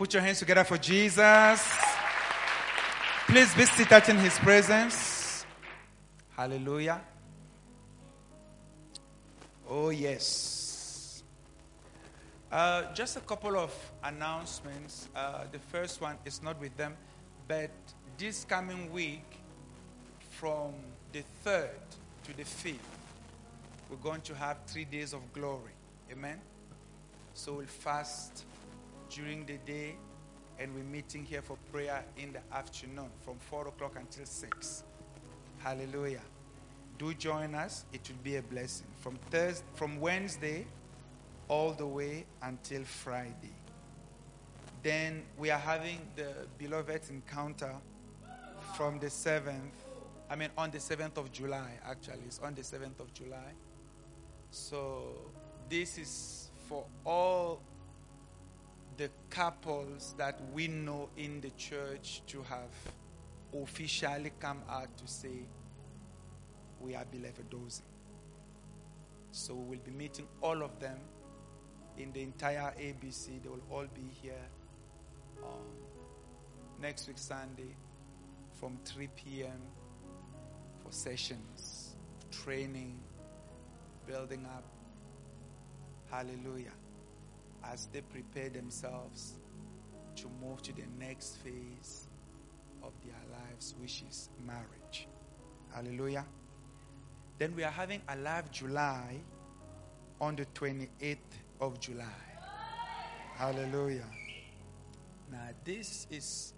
Put your hands together for Jesus. Please be seated in His presence. Hallelujah. Oh, yes. Just a couple of announcements. The first one is not with them, but this coming week, from the 3rd to the 5th, we're going to have 3 days of glory. Amen? So we'll fast during the day, and we're meeting here for prayer in the afternoon from 4 o'clock until 6. Hallelujah. Do join us. It will be a blessing. From Wednesday all the way until Friday. Then we are having the Beloved Encounter from the 7th. On the 7th of July, actually. It's on the 7th of July. So this is for all the couples that we know in the church to have officially come out to say, we are beloved dozen. So we will be meeting all of them in the entire ABC. They will all be here on next week Sunday from 3 p.m. for sessions, training, building up. Hallelujah. As they prepare themselves to move to the next phase of their lives, which is marriage. Hallelujah. Then we are having Alive July on the 28th of July. Hallelujah. Now this is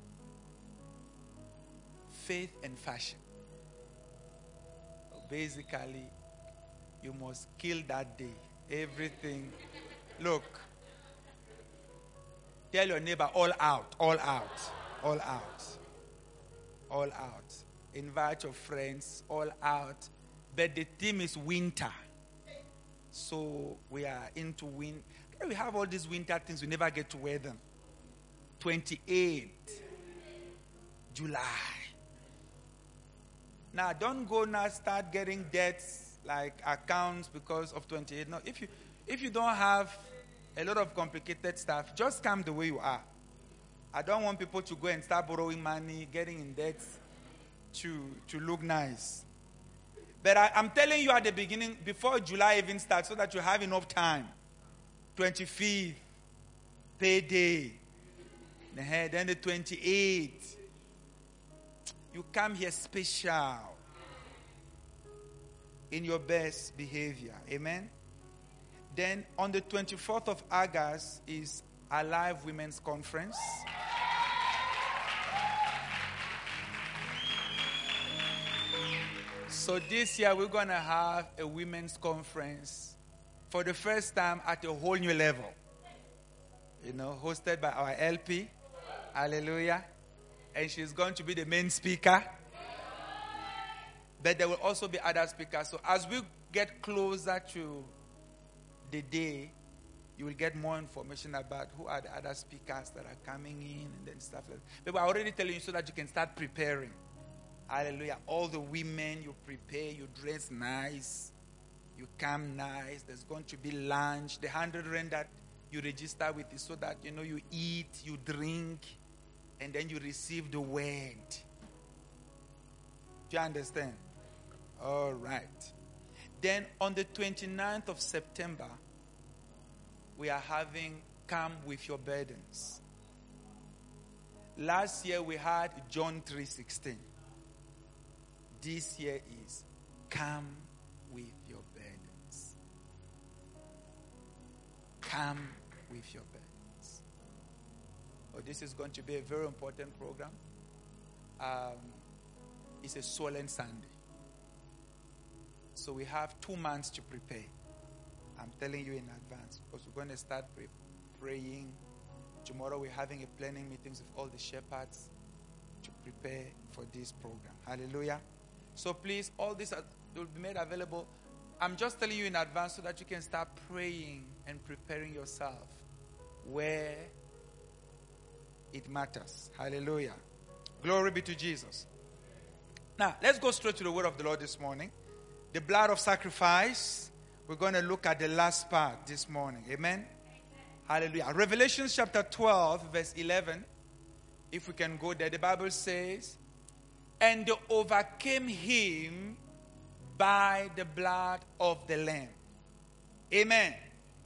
faith and fashion. Basically, you must kill that day. Everything. Look. Tell your neighbor, all out, all out, all out, all out. Invite your friends, all out. But the theme is winter. So we are into winter. We have all these winter things, we never get to wear them. 28th July. Now, don't go now start getting debts like accounts because of 28. No, if you don't have a lot of complicated stuff, just come the way you are. I don't want people to go and start borrowing money, getting in debt to look nice. But I'm telling you at the beginning, before July even starts, so that you have enough time. 25th, payday. Then the 28th. You come here special. In your best behavior. Amen? Then on the 24th of August is Alive Women's Conference. So this year we're going to have a women's conference for the first time at a whole new level. Hosted by our LP. Hallelujah. And she's going to be the main speaker. But there will also be other speakers. So as we get closer to the day, you will get more information about who are the other speakers that are coming in and then stuff like that. But we're already telling you so that you can start preparing. Hallelujah. All the women, you prepare, you dress nice, you come nice. There's going to be lunch. The 100 rand that you register with is so that, you eat, you drink, and then you receive the word. Do you understand? All right. Then on the 29th of September, we are having Come With Your Burdens. Last year we had John 3:16. This year is Come With Your Burdens. Come with your burdens. Oh, this is going to be a very important program. It's a Solemn Sunday. So we have 2 months to prepare. I'm telling you in advance because we're going to start praying. Tomorrow we're having a planning meetings with all the shepherds to prepare for this program. Hallelujah. So please, all this will be made available. I'm just telling you in advance so that you can start praying and preparing yourself where it matters. Hallelujah. Glory be to Jesus. Now, let's go straight to the word of the Lord this morning. The blood of sacrifice. We're going to look at the last part this morning. Amen? Hallelujah. Revelation chapter 12, verse 11. If we can go there, the Bible says, and they overcame him by the blood of the Lamb. Amen.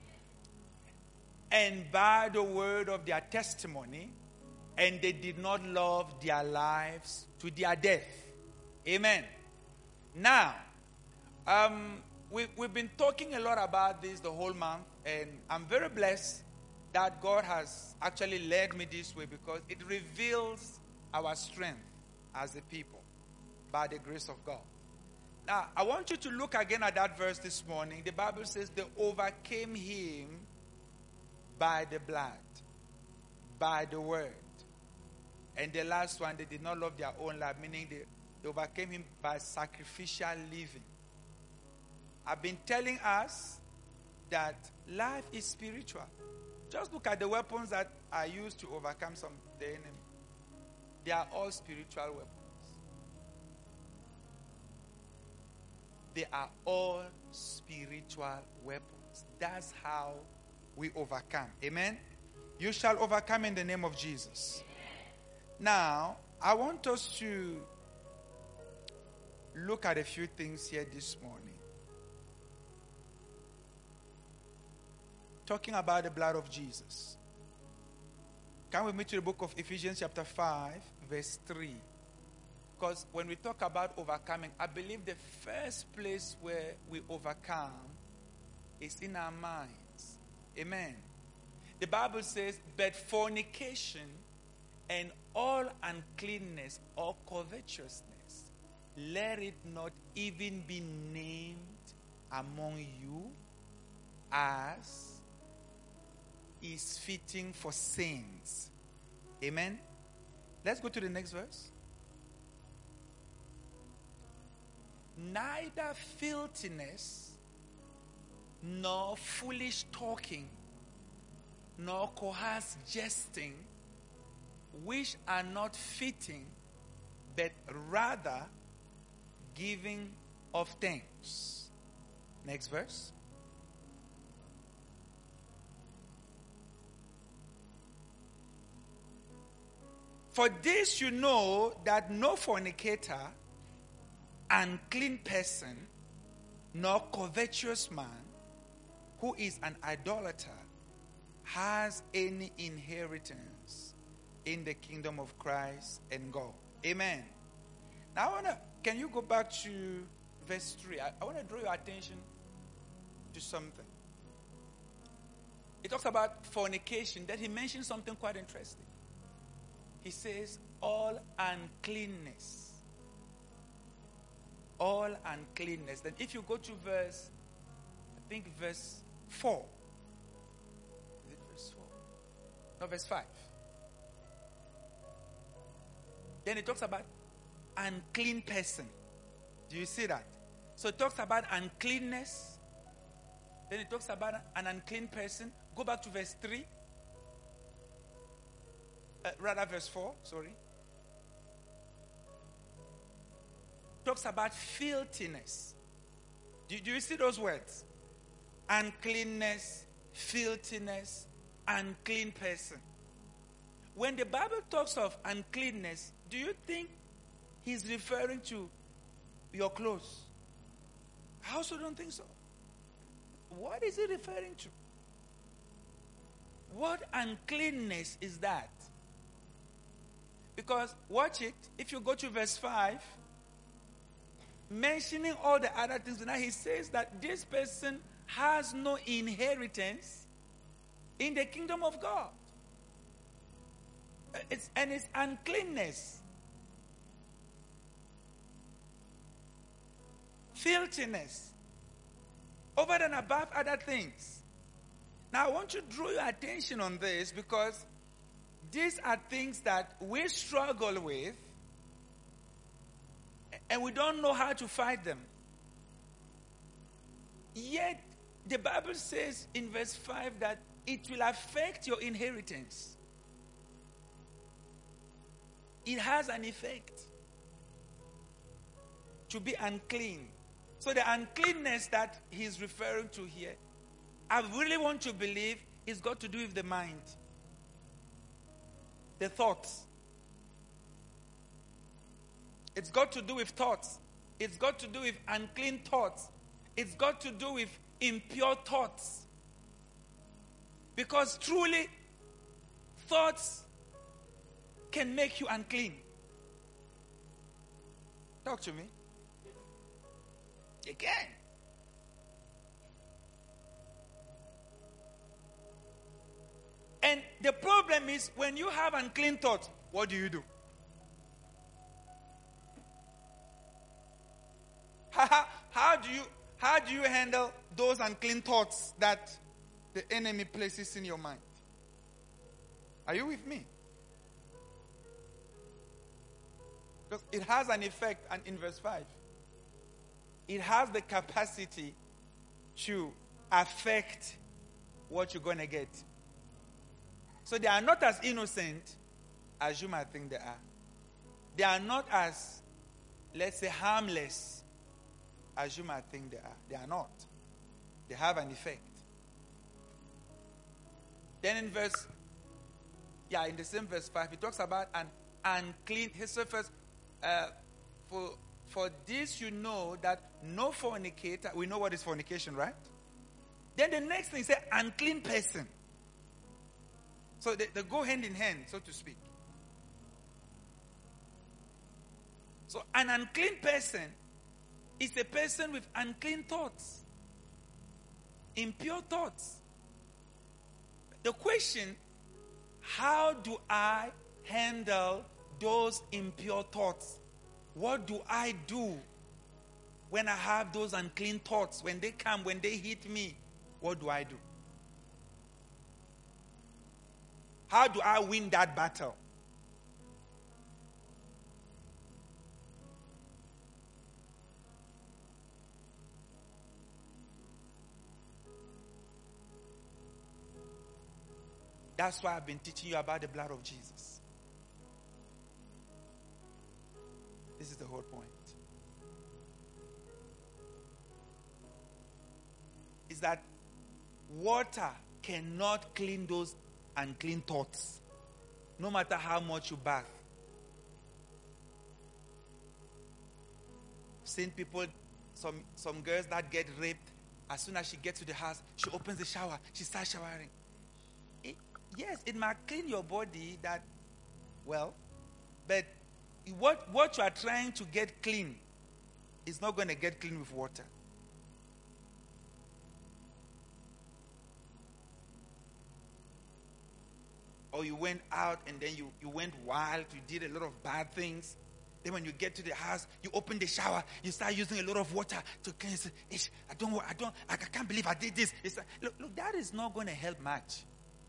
And by the word of their testimony, and they did not love their lives to their death. Amen. Now, we've been talking a lot about this the whole month, and I'm very blessed that God has actually led me this way because it reveals our strength as a people by the grace of God. Now, I want you to look again at that verse this morning. The Bible says they overcame him by the blood, by the word. And the last one, they did not love their own life, meaning they overcame him by sacrificial living. I've been telling us that life is spiritual. Just look at the weapons that are used to overcome the enemy. They are all spiritual weapons. They are all spiritual weapons. That's how we overcome. Amen? You shall overcome in the name of Jesus. Now, I want us to look at a few things here this morning. Talking about the blood of Jesus. Can we meet to the book of Ephesians chapter 5, verse 3? Because when we talk about overcoming, I believe the first place where we overcome is in our minds. Amen. The Bible says, but fornication and all uncleanness or covetousness, let it not even be named among you as is fitting for saints. Amen. Let's go to the next verse. Neither filthiness, nor foolish talking, nor coarse jesting, which are not fitting, but rather giving of thanks. Next verse. For this you know that no fornicator, unclean person, nor covetous man, who is an idolater, has any inheritance in the kingdom of Christ and God. Amen. Now, can you go back to verse 3? I want to draw your attention to something. He talks about fornication. Then he mentions something quite interesting. He says, all uncleanness. All uncleanness. Then if you go to verse 4. Is it verse 4? No, verse 5. Then it talks about unclean person. Do you see that? So it talks about uncleanness. Then it talks about an unclean person. Go back to verse 3. Verse 4, sorry. Talks about filthiness. Do you see those words? Uncleanness, filthiness, unclean person. When the Bible talks of uncleanness, do you think he's referring to your clothes? I also don't think so. What is he referring to? What uncleanness is that? Because, watch it, if you go to verse 5, mentioning all the other things, now he says that this person has no inheritance in the kingdom of God. It's uncleanness, filthiness, over and above other things. Now, I want to draw your attention on this because these are things that we struggle with and we don't know how to fight them. Yet, the Bible says in verse 5 that it will affect your inheritance. It has an effect to be unclean. So the uncleanness that he's referring to here, I really want to believe it's got to do with the mind, the thoughts. It's got to do with thoughts. It's got to do with unclean thoughts. It's got to do with impure thoughts. Because truly, thoughts can make you unclean. Talk to me. You can. And the problem is, when you have unclean thoughts, what do? How do you handle those unclean thoughts that the enemy places in your mind? Are you with me? Because it has an effect, and in verse 5, it has the capacity to affect what you're going to get. So they are not as innocent as you might think they are. They are not as, let's say, harmless as you might think they are. They are not. They have an effect. Then in the same verse 5, he talks about an unclean. He says first, for this you know that no fornicator, we know what is fornication, right? Then the next thing he said, unclean person. So they go hand in hand, so to speak. So an unclean person is a person with unclean thoughts, impure thoughts. The question, how do I handle those impure thoughts? What do I do when I have those unclean thoughts? When they come, when they hit me, what do I do? How do I win that battle? That's why I've been teaching you about the blood of Jesus. This is the whole point. Is that water cannot clean those unclean thoughts, no matter how much you bath. I've seen people, some girls that get raped, as soon as she gets to the house, she opens the shower, she starts showering. Yes, it might clean your body, but what you are trying to get clean is not going to get clean with water. Or you went out and then you went wild, you did a lot of bad things. Then when you get to the house, you open the shower, you start using a lot of water to cleanse. I can't believe I did this. Look, that is not going to help much.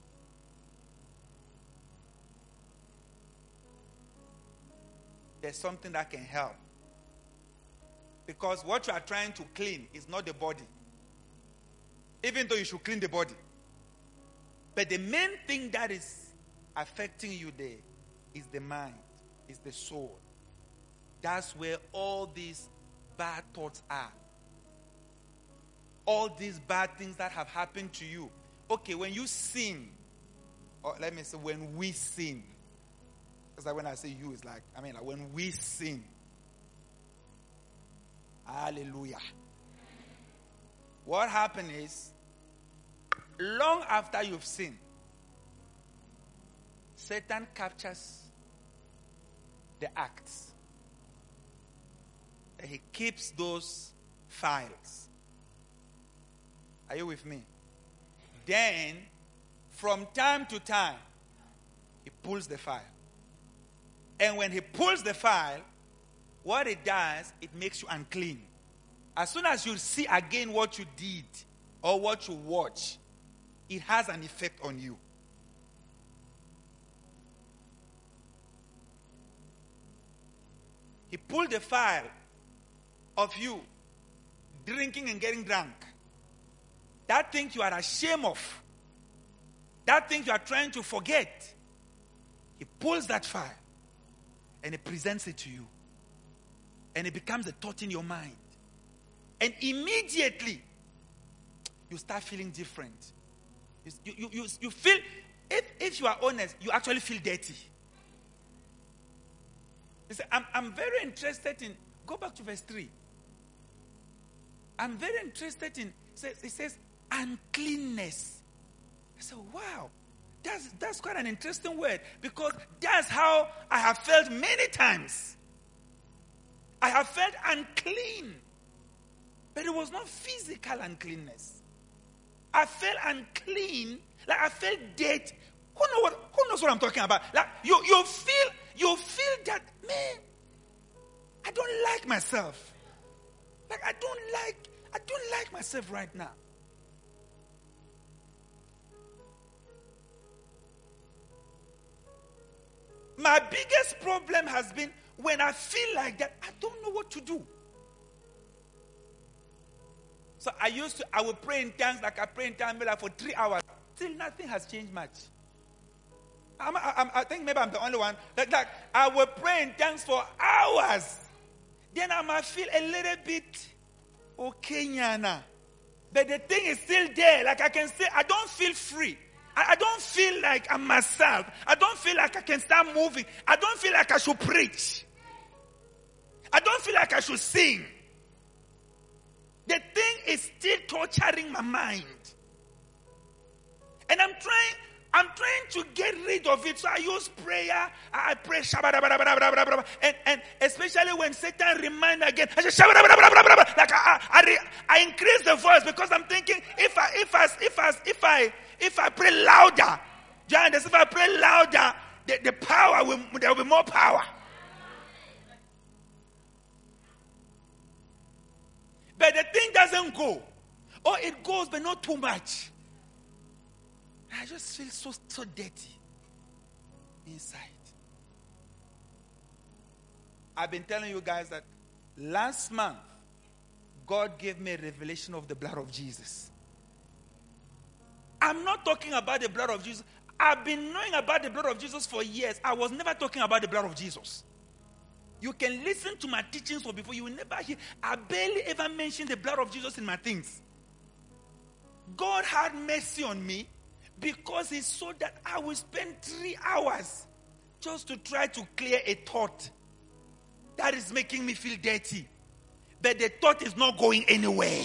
There's something that can help. Because what you are trying to clean is not the body. Even though you should clean the body. But the main thing that is affecting you there is the mind, is the soul. That's where all these bad thoughts are. All these bad things that have happened to you. Okay, when you sin, or let me say when we sin, because like when I say you, it's like when we sin. Hallelujah. What happened is, long after you've sinned, Satan captures the acts. And he keeps those files. Are you with me? Then, from time to time, he pulls the file. And when he pulls the file, what it does, it makes you unclean. As soon as you see again what you did or what you watch, it has an effect on you. He pulled the file of you drinking and getting drunk. That thing you are ashamed of. That thing you are trying to forget. He pulls that file and he presents it to you. And it becomes a thought in your mind. And immediately, you start feeling different. You feel, if you are honest, you actually feel dirty. He said, I'm very interested in, go back to verse 3. I'm very interested in, it says, uncleanness. I said, wow, that's quite an interesting word, because that's how I have felt many times. I have felt unclean, but it was not physical uncleanness. I felt unclean, like I felt dirty. Who knows what I'm talking about? Like you feel that, man, I don't like myself. Like I don't like myself right now. My biggest problem has been when I feel like that, I don't know what to do. So I would pray in tongues, like I pray in tongues like for 3 hours. Still nothing has changed much. I think maybe I'm the only one. Like I would pray in tongues for hours. Then I might feel a little bit okay, Nyana. But the thing is still there. Like I can say, I don't feel free. I don't feel like I'm myself. I don't feel like I can start moving. I don't feel like I should preach. I don't feel like I should sing. The thing is still torturing my mind. And I'm trying to get rid of it. So I use prayer. I pray. And especially when Satan reminds me again, I just like I increase the voice, because I'm thinking if I pray louder, if I pray louder, the power there will be more power. But the thing doesn't go. Or it goes, but not too much. I just feel so dirty inside. I've been telling you guys that last month, God gave me a revelation of the blood of Jesus. I'm not talking about the blood of Jesus. I've been knowing about the blood of Jesus for years. I was never talking about the blood of Jesus. You can listen to my teachings for before. You will never hear. I barely ever mentioned the blood of Jesus in my things. God had mercy on me because he saw that I will spend 3 hours just to try to clear a thought that is making me feel dirty. But the thought is not going anywhere.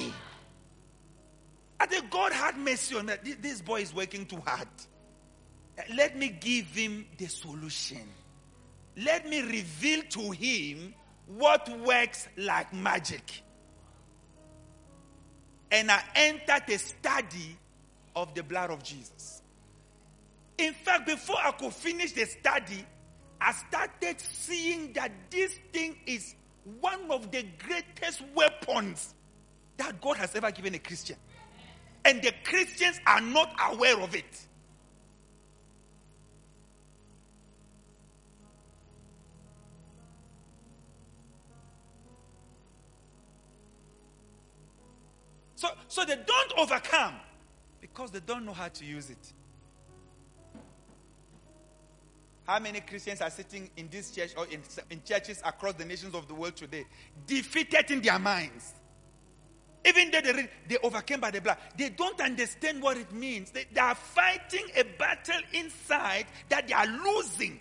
I think God had mercy on me. This boy is working too hard. Let me give him the solution. Let me reveal to him what works like magic. And I entered the study of the blood of Jesus. In fact, before I could finish the study, I started seeing that this thing is one of the greatest weapons that God has ever given a Christian. And the Christians are not aware of it. So they don't overcome because they don't know how to use it. How many Christians are sitting in this church or in churches across the nations of the world today, defeated in their minds? Even though they overcame by the blood, they don't understand what it means. They are fighting a battle inside that they are losing.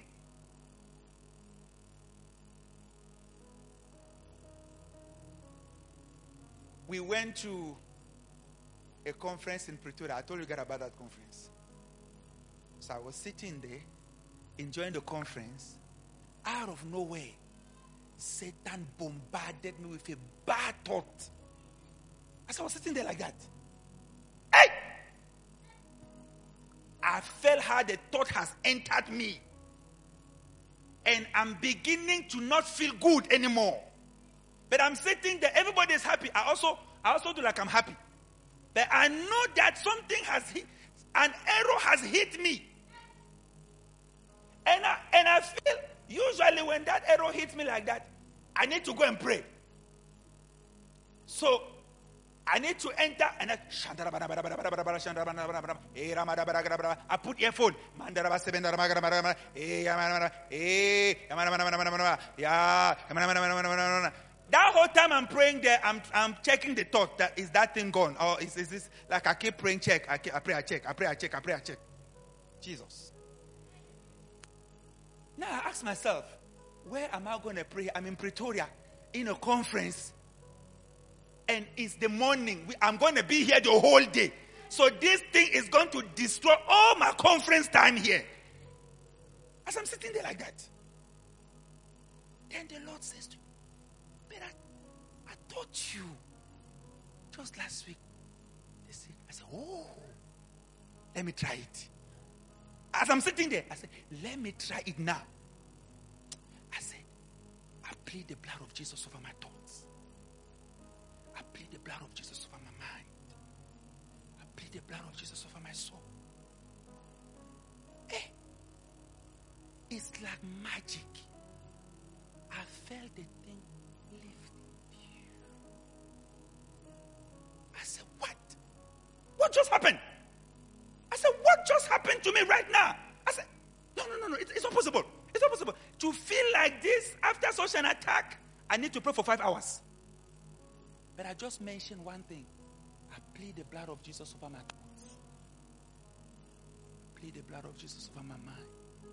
We went to a conference in Pretoria. I told you guys about that conference. So I was sitting there, enjoying the conference. Out of nowhere, Satan bombarded me with a bad thought. As I was sitting there like that, hey! I felt how the thought has entered me. And I'm beginning to not feel good anymore. But I'm sitting there, everybody is happy. I also do like I'm happy. But I know that something has hit, an arrow has hit me. And I feel, usually when that arrow hits me like that, I need to go and pray. So, I need to enter and I put earphone. That whole time I'm praying there, I'm checking the thought. That is that thing gone? Or is this like I keep praying, check, I pray, I check, I pray, I check, I pray, I check. Jesus. Now I ask myself, where am I going to pray? I'm in Pretoria in a conference. And it's the morning. I'm going to be here the whole day. So this thing is going to destroy all my conference time here. As I'm sitting there like that. Then the Lord says to me, but I taught you just last week. They said, I said, oh, let me try it. As I'm sitting there, I said, let me try it now. I said, I plead the blood of Jesus over my thoughts. I plead the blood of Jesus over my mind. I plead the blood of Jesus over my soul. Hey, it's like magic. I felt the thing lifting you. I said, what? What just happened? I said, what just happened to me right now? I said, no. It's not possible. It's not possible. To feel like this after such an attack, I need to pray for 5 hours. But I just mentioned one thing. I plead the blood of Jesus over my thoughts. Plead the blood of Jesus over my mind.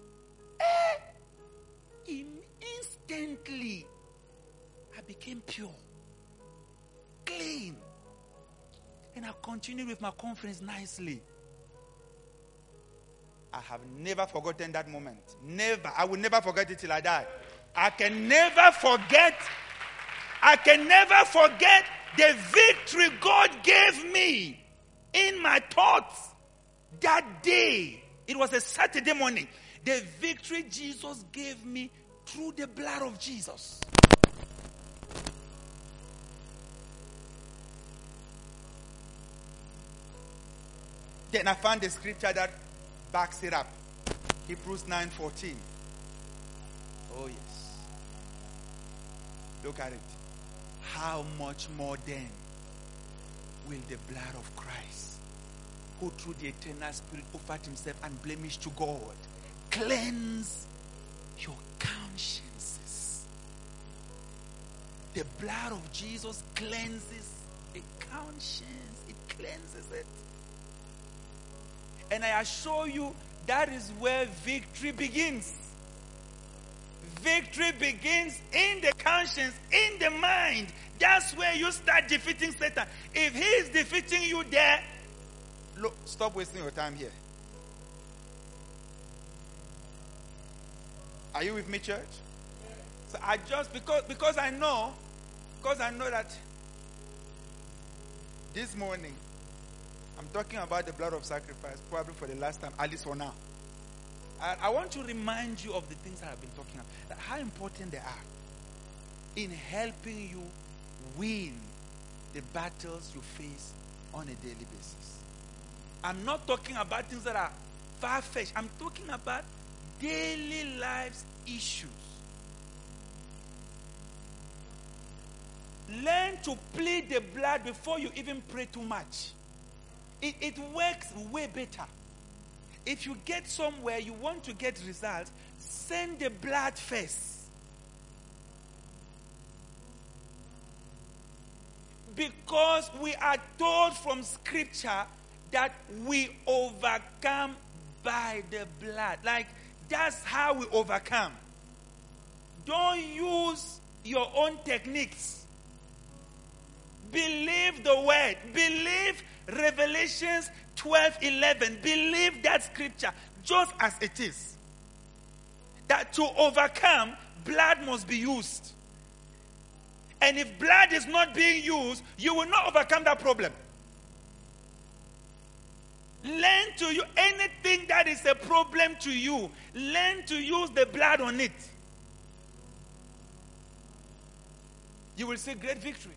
Instantly, I became pure, clean. And I continued with my conference nicely. I have never forgotten that moment. Never. I will never forget it till I die. I can never forget the victory God gave me in my thoughts that day. It was a Saturday morning. The victory Jesus gave me through the blood of Jesus. Then I found the scripture that backs it up. Hebrews 9:14. Oh yes. Look at it. How much more then will the blood of Christ, who through the eternal Spirit offered himself unblemished to God, cleanse your consciences? The blood of Jesus cleanses the conscience. It cleanses it. And I assure you, that is where victory begins. Victory begins in the conscience, in the mind. That's where you start defeating Satan. If he is defeating you there, look, stop wasting your time here. Are you with me, church? So I just, because I know that this morning, I'm talking about the blood of sacrifice, probably for the last time, at least for now. I want to remind you of the things that I've been talking about, how important they are in helping you win the battles you face on a daily basis. I'm not talking about things that are far-fetched. I'm talking about daily life's issues. Learn to plead the blood before you even pray too much. It works way better. If you get somewhere, you want to get results, send the blood first. Because we are told from scripture that we overcome by the blood. Like, that's how we overcome. Don't use your own techniques. Believe the word. Believe Revelations 12:11. Believe that scripture just as it is. That to overcome, blood must be used. And if blood is not being used, you will not overcome that problem. Learn to use anything that is a problem to you. Learn to use the blood on it. You will see great victory.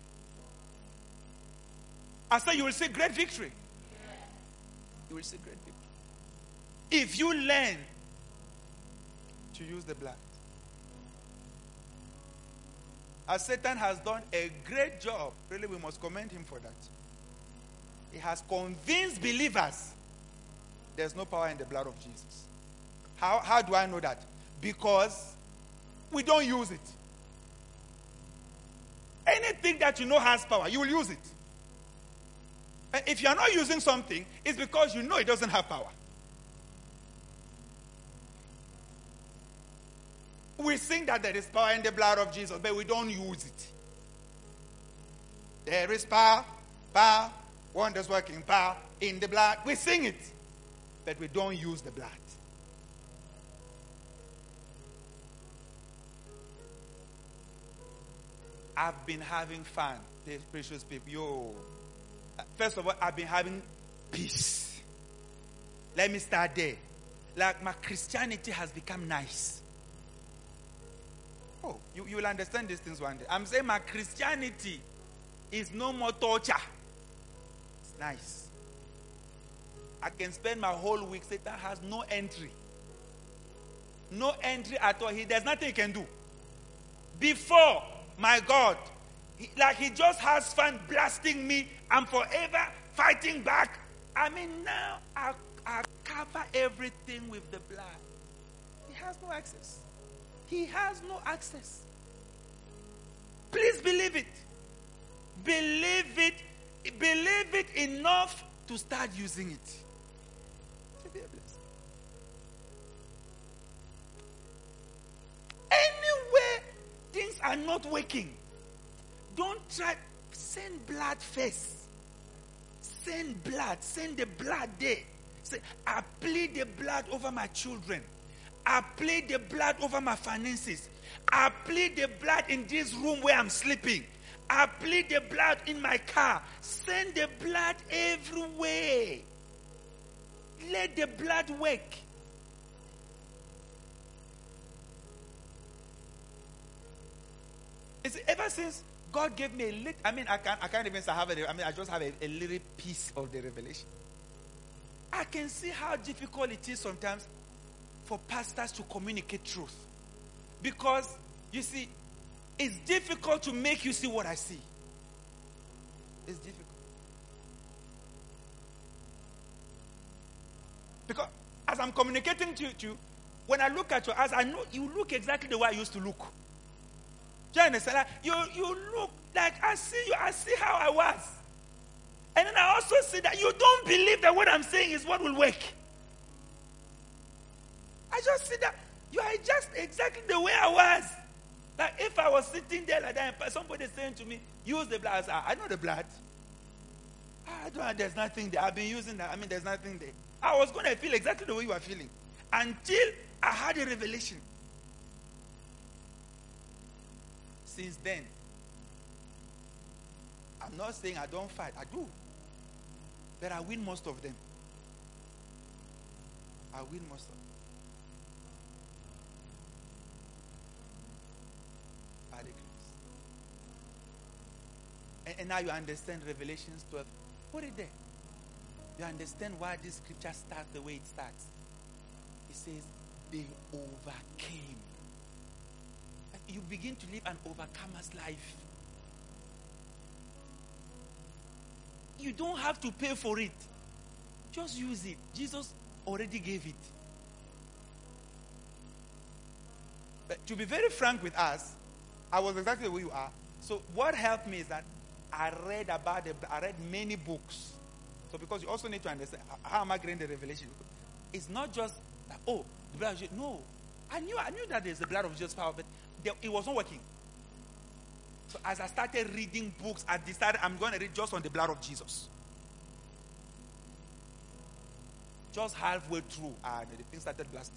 I said you will see great victory. You will see great victory. If you learn to use the blood. As Satan has done a great job, really we must commend him for that. He has convinced believers there's no power in the blood of Jesus. How do I know that? Because we don't use it. Anything that you know has power, you will use it. And if you are not using something, it's because you know it doesn't have power. We sing that there is power in the blood of Jesus, but we don't use it. There is power, power, wonders working power in the blood. We sing it, but we don't use the blood. I've been having fun, the precious people. First of all, I've been having peace. Let me start there. Like my Christianity has become nice. Oh, you will understand these things one day. I'm saying my Christianity is no more torture. It's nice. I can spend my whole week. Satan has no entry. No entry at all. There's nothing he can do. Before, my God, he just has fun blasting me. I'm forever fighting back. I mean, now I cover everything with the blood. He has no access. He has no access. Please believe it. Believe it. Believe it enough to start using it. To be a blessing. Anywhere things are not working, don't try. Send blood first. Send blood. Send the blood there. Say, I plead the blood over my children. I plead the blood over my finances. I plead the blood in this room where I'm sleeping. I plead the blood in my car. Send the blood everywhere. Let the blood work. It's ever since God gave me a little, I can't even say I have it. I just have a little piece of the revelation. I can see how difficult it is sometimes for pastors to communicate truth. Because, you see, it's difficult to make you see what I see. It's difficult. Because as I'm communicating to you, when I look at your eyes, I know you look exactly the way I used to look. Do you understand? Like, you look like I see you, I see how I was. And then I also see that you don't believe that what I'm saying is what will work. I just see that you are just exactly the way I was. Like if I was sitting there like that and somebody saying to me, use the blood. I know the blood. There's nothing there. I've been using that. There's nothing there. I was going to feel exactly the way you are feeling. Until I had a revelation. Since then, I'm not saying I don't fight. I do. But I win most of them. I win most of them. By the grace. And now you understand Revelations 12. Put it there. You understand why this scripture starts the way it starts. It says, they overcame. You begin to live an overcomer's life. You don't have to pay for it. Just use it. Jesus already gave it. But to be very frank with us, I was exactly where you are. So what helped me is that I read many books. So because you also need to understand how am I getting the revelation. It's not just that, the blood of Jesus. No. I knew that there's the blood of Jesus power, but it was not working. So as I started reading books, I decided I'm going to read just on the blood of Jesus. Just halfway through, the thing started blasting.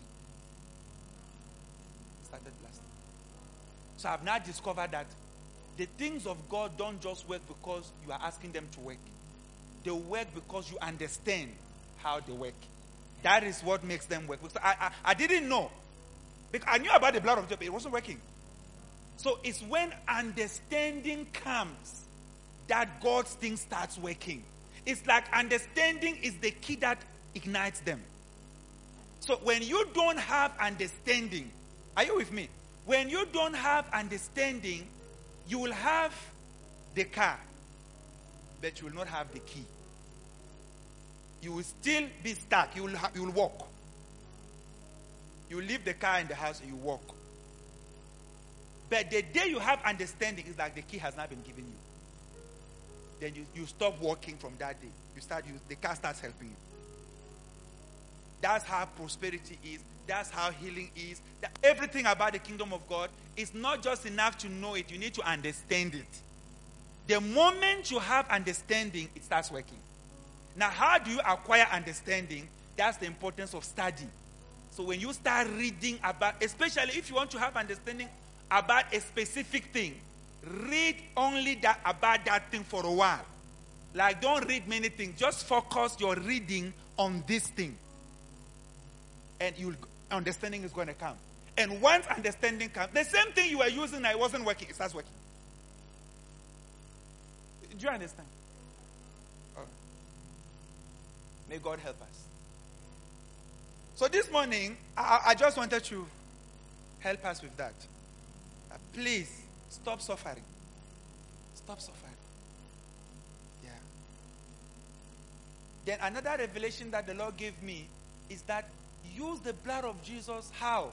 So I've now discovered that the things of God don't just work because you are asking them to work. They work because you understand how they work. That is what makes them work. So I didn't know. Because I knew about the blood of Jesus, but it wasn't working. So it's when understanding comes that God's thing starts working. It's like understanding is the key that ignites them. So when you don't have understanding, are you with me? When you don't have understanding, you will have the car, but you will not have the key. You will still be stuck. You will walk. You leave the car in the house and you walk. But the day you have understanding, it's like the key has not been given you. Then you stop working from that day. The car starts helping you. That's how prosperity is. That's how healing is. Everything about the kingdom of God is not just enough to know it. You need to understand it. The moment you have understanding, it starts working. Now, how do you acquire understanding? That's the importance of study. So when you start reading about, especially if you want to have understanding about a specific thing, read only about that thing for a while. Like, don't read many things. Just focus your reading on this thing. And understanding is going to come. And once understanding comes, the same thing you were using that it wasn't working, it starts working. Do you understand? All right. May God help us. So this morning, I just wanted to help us with that. Please, stop suffering. Stop suffering. Yeah. Then another revelation that the Lord gave me is that use the blood of Jesus how?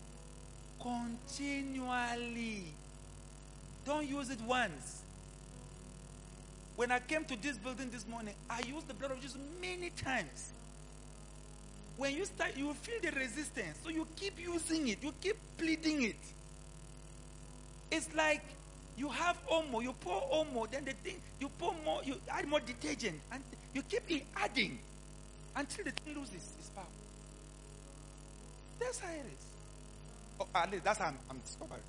Continually. Don't use it once. When I came to this building this morning, I used the blood of Jesus many times. When you start, you will feel the resistance. So you keep using it. You keep pleading it. It's like you have Omo, you pour Omo, then the thing, you pour more, you add more detergent, and you keep adding until the thing loses its power. That's how it is. Oh, at least that's how I'm discovering.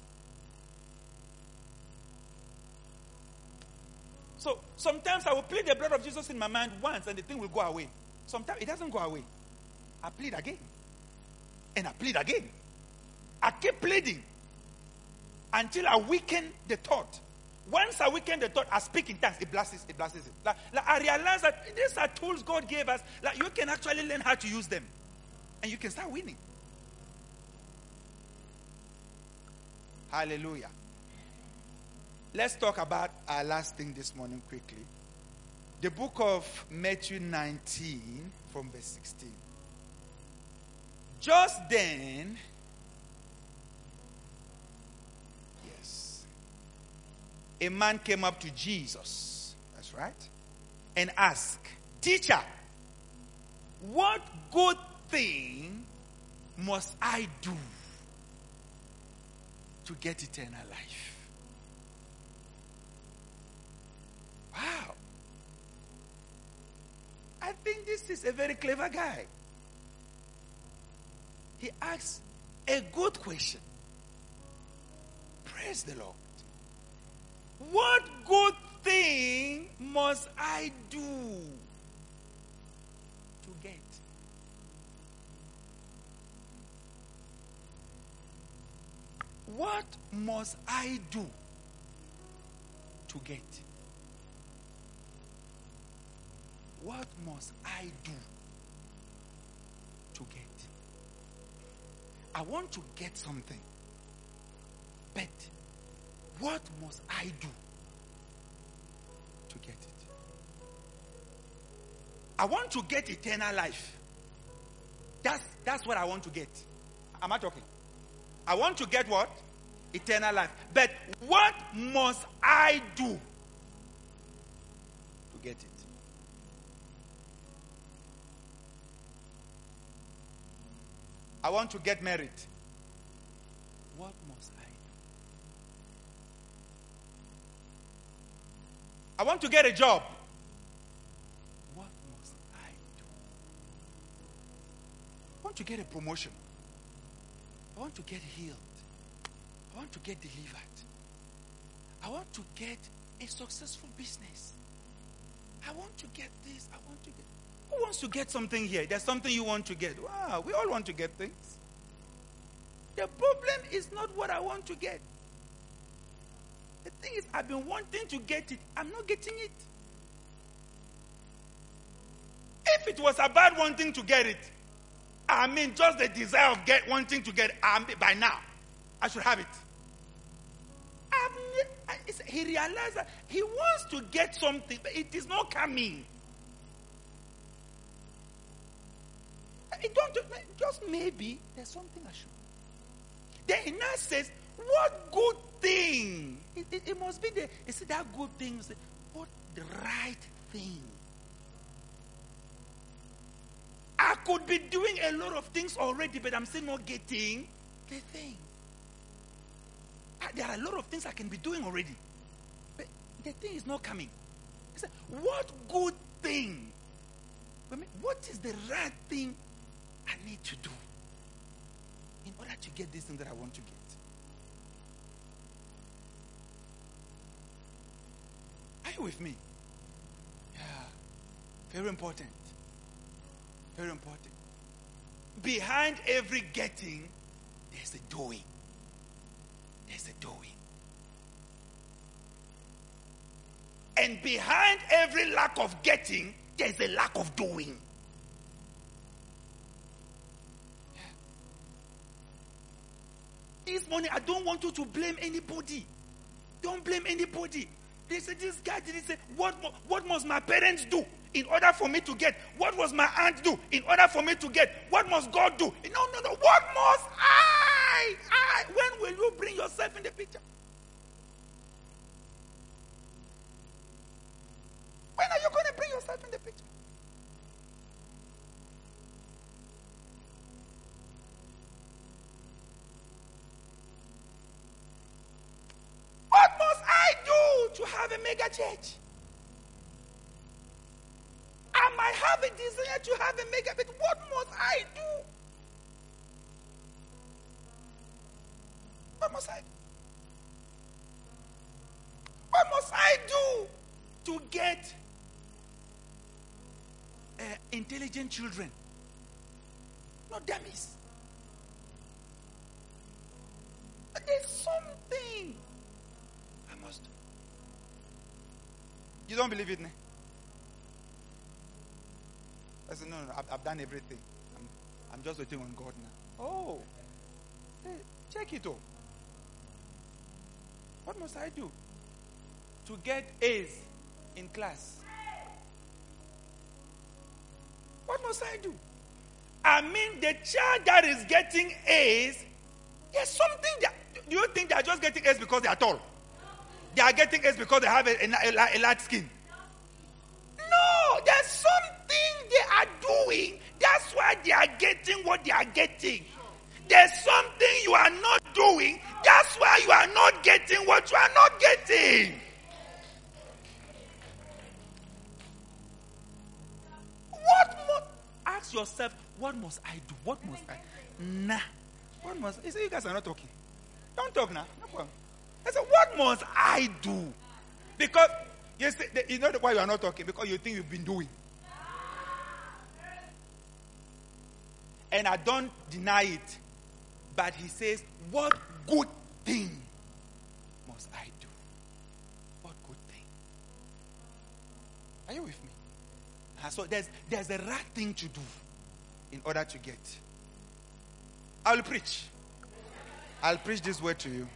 So sometimes I will plead the blood of Jesus in my mind once and the thing will go away. Sometimes it doesn't go away. I plead again. And I plead again. I keep pleading until I weaken the thought. Once I weaken the thought, I speak in tongues. It blasts it. Like I realize that these are tools God gave us. Like you can actually learn how to use them. And you can start winning. Hallelujah. Let's talk about our last thing this morning quickly. The book of Matthew 19 from verse 16. Just then, yes, a man came up to Jesus, that's right, and asked, "Teacher, what good thing must I do to get eternal life?" Wow. I think this is a very clever guy. He asks a good question. Praise the Lord. What good thing must I do to get? What must I do to get? What must I do to get? I want to get something. But what must I do to get it? I want to get eternal life. That's what I want to get. Am I talking? I want to get what? Eternal life. But what must I do to get it? I want to get married. What must I do? I want to get a job. What must I do? I want to get a promotion. I want to get healed. I want to get delivered. I want to get a successful business. I want to get this. I want to get... Who wants to get something here? There's something you want to get. Wow, we all want to get things. The problem is not what I want to get. The thing is, I've been wanting to get it. I'm not getting it. If it was about wanting to get it, I mean just the desire of wanting to get it, by now, I should have it. He realized that he wants to get something, but it is not coming. Just maybe there's something I should. Then he now says, what good thing? It must be there. You see, that good thing, you say, what the right thing? I could be doing a lot of things already, but I'm still not getting the thing. There are a lot of things I can be doing already, but the thing is not coming. I said, what good thing? What is the right thing I need to do in order to get this thing that I want to get? Are you with me? Yeah. Very important. Very important. Behind every getting, there's a doing. There's a doing. And behind every lack of getting, there's a lack of doing. Yeah. This morning, I don't want you to blame anybody. Don't blame anybody. They said, this guy didn't say, what must my parents do in order for me to get? What must my aunt do in order for me to get? What must God do? No. What must I? When will you bring yourself in the picture? When are you going to bring yourself in the picture? What must I do to have a mega church? I might have a desire to have a mega, but what must I do? What must I do? What must I do to get intelligent children? Not dummies. But there's something I must do. You don't believe it, ne? I said, no, I've done everything. I'm just waiting on God now. Oh, hey, check it out. What must I do to get A's in class? What must I do? I mean, the child that is getting A's, there's something that, do you think they are just getting A's because they are tall? They are getting A's because they have a light skin? No, there's something they are doing. That's why they are getting what they are getting. There's something you are not doing. That's why you are not getting what you are not getting. Ask yourself, what must I do? What must I? Nah. What must? You say you guys are not talking. Don't talk now. No problem. I said, what must I do? Because you know why you are not talking? Because you think you've been doing. And I don't deny it. But he says, what good thing must I do? What good thing? Are you with me? So there's a right thing to do in order to get. I'll preach this word to you.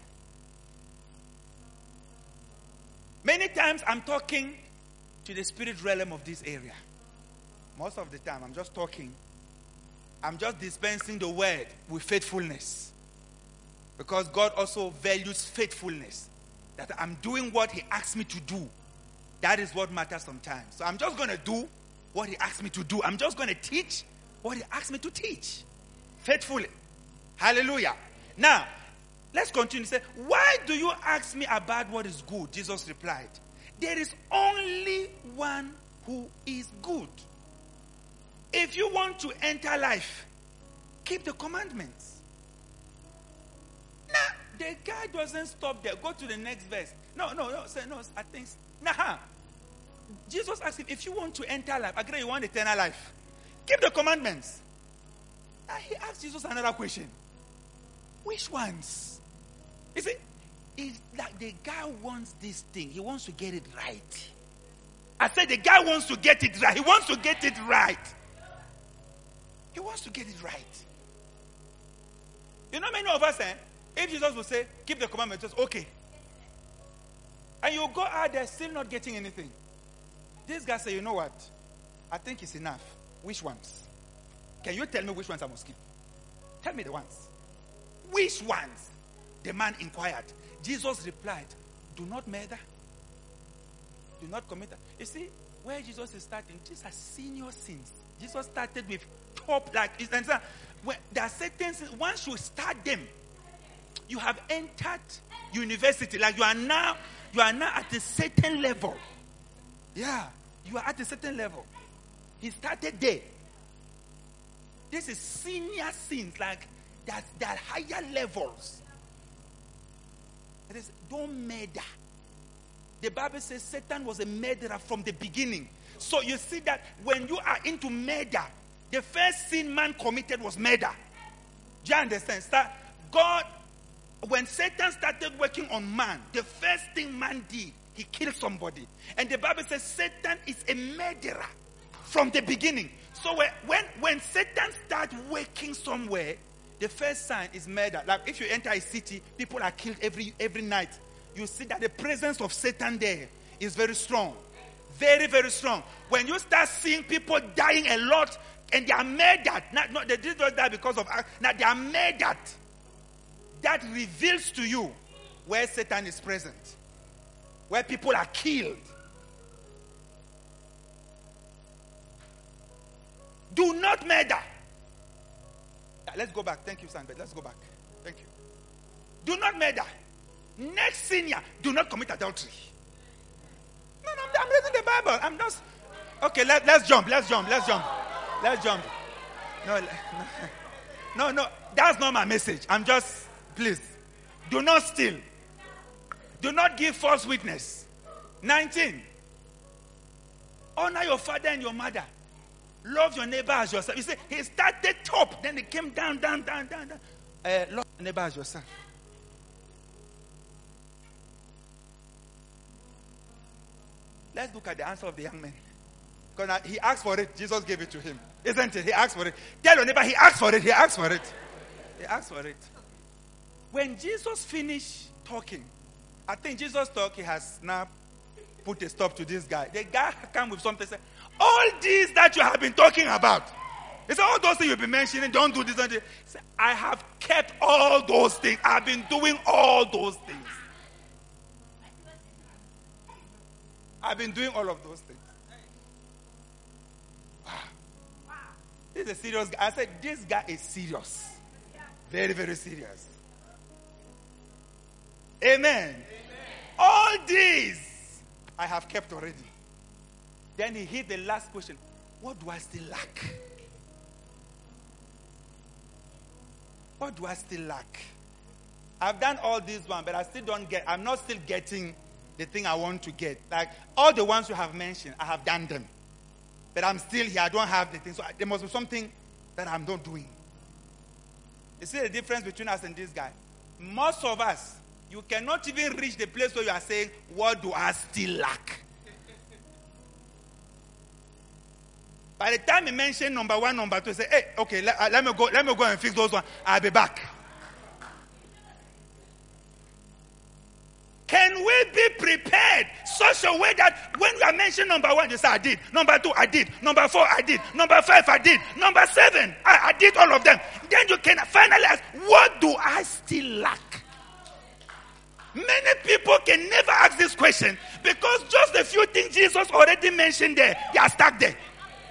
Many times I'm talking to the spirit realm of this area. Most of the time I'm just talking. I'm just dispensing the word with faithfulness. Because God also values faithfulness. That I'm doing what he asks me to do. That is what matters sometimes. So I'm just going to do what he asks me to do. I'm just going to teach what he asks me to teach. Faithfully. Hallelujah. Now, let's continue. Say, why do you ask me about what is good? Jesus replied, there is only one who is good. If you want to enter life, keep the commandments. Now, the guy doesn't stop there. Go to the next verse. No. Say no. I think. Nah. Jesus asked him, if you want to enter life, agree you want eternal life, keep the commandments. And he asked Jesus another question. Which ones? You see, it's like the guy wants this thing. He wants to get it right. I said the guy wants to get it right. He wants to get it right. He wants to get it right. You know, many of us, if Jesus will say, keep the commandments, just okay. And you go out there still not getting anything. This guy say, you know what? I think it's enough. Which ones? Can you tell me which ones I must keep? Tell me the ones. Which ones? The man inquired. Jesus replied, do not murder. Do not commit. You see, where Jesus is starting, these are senior sins. Jesus started with top, like, when there are certain sins, once you start them, you have entered university. Like you are now at a certain level. Yeah, you are at a certain level. He started there. This is senior sins, like there are higher levels. It is, don't murder. The Bible says Satan was a murderer from the beginning. So you see that when you are into murder, the first sin man committed was murder. Do you understand? When Satan started working on man, the first thing man did, he killed somebody. And the Bible says Satan is a murderer from the beginning. So when Satan starts working somewhere, the first sign is murder. Like if you enter a city, people are killed every night. You see that the presence of Satan there is very strong. Very, very strong. When you start seeing people dying a lot and they are murdered, they did not die because of act, now they are murdered. That reveals to you where Satan is present. Where people are killed. Do not murder. Let's go back. Thank you, Sandbeth. Let's go back. Thank you. Do not murder. Next senior, do not commit adultery. No, I'm reading the Bible. I'm just... Okay, let's jump. No. That's not my message. I'm just... Please. Do not steal. Do not give false witness. 19. Honor your father and your mother. Love your neighbor as yourself. You see, he started top, then he came down. Love your neighbor as yourself. Let's look at the answer of the young man. Because he asked for it, Jesus gave it to him. Isn't it? He asked for it. Tell your neighbor, he asked for it. When Jesus finished talking, I think Jesus thought he has now put a stop to this guy. The guy came with something, said, all these that you have been talking about. He said, all those things you've been mentioning, don't do this. Don't do this. He said, I have kept all those things. I've been doing all those things. I've been doing all of those things. Wow. This is a serious guy. I said, this guy is serious. Very, very serious. Amen. All these I have kept already. Then he hit the last question. What do I still lack? What do I still lack? I've done all these ones, but I'm not still getting the thing I want to get. Like all the ones you have mentioned, I have done them. But I'm still here. I don't have the thing. So there must be something that I'm not doing. You see the difference between us and this guy? Most of us, you cannot even reach the place where you are saying, what do I still lack? By the time he mentioned number 1, number 2, say, hey, okay, let me go and fix those ones. I'll be back. Can we be prepared such a way that when we are mentioning number 1, you say, I did. Number 2, I did. Number 4, I did. Number 5, I did. Number 7, I did all of them. Then you can finally ask, what do I still lack? Many people can never ask this question because just a few things Jesus already mentioned there, they are stuck there.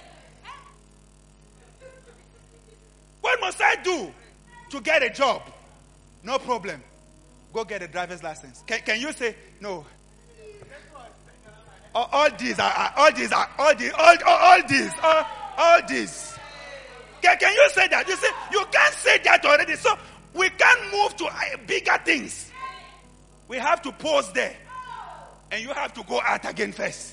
What must I do to get a job? No problem. Go get a driver's license. Can you say no? All these. Can you say that? You say you can't say that already. So we can't move to bigger things. We have to pause there, and you have to go out again first.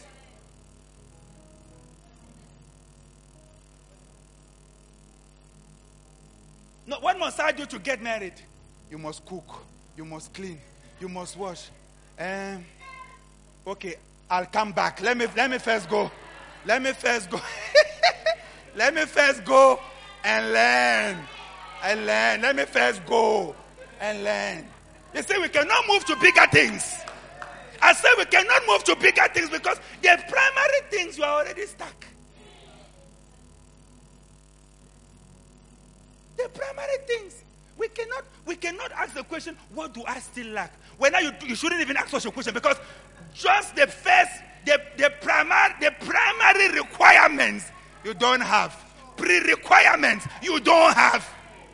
No, what must I do to get married? You must cook. You must clean. You must wash. Okay, I'll come back. Let me first go. Let me first go and learn. Let me first go and learn. You see, we cannot move to bigger things. I say we cannot move to bigger things because the primary things you are already stuck. The primary things. We cannot ask the question, what do I still lack? Well, now you shouldn't even ask such a question, because just the primary requirements you don't have. Pre-requirements you don't have.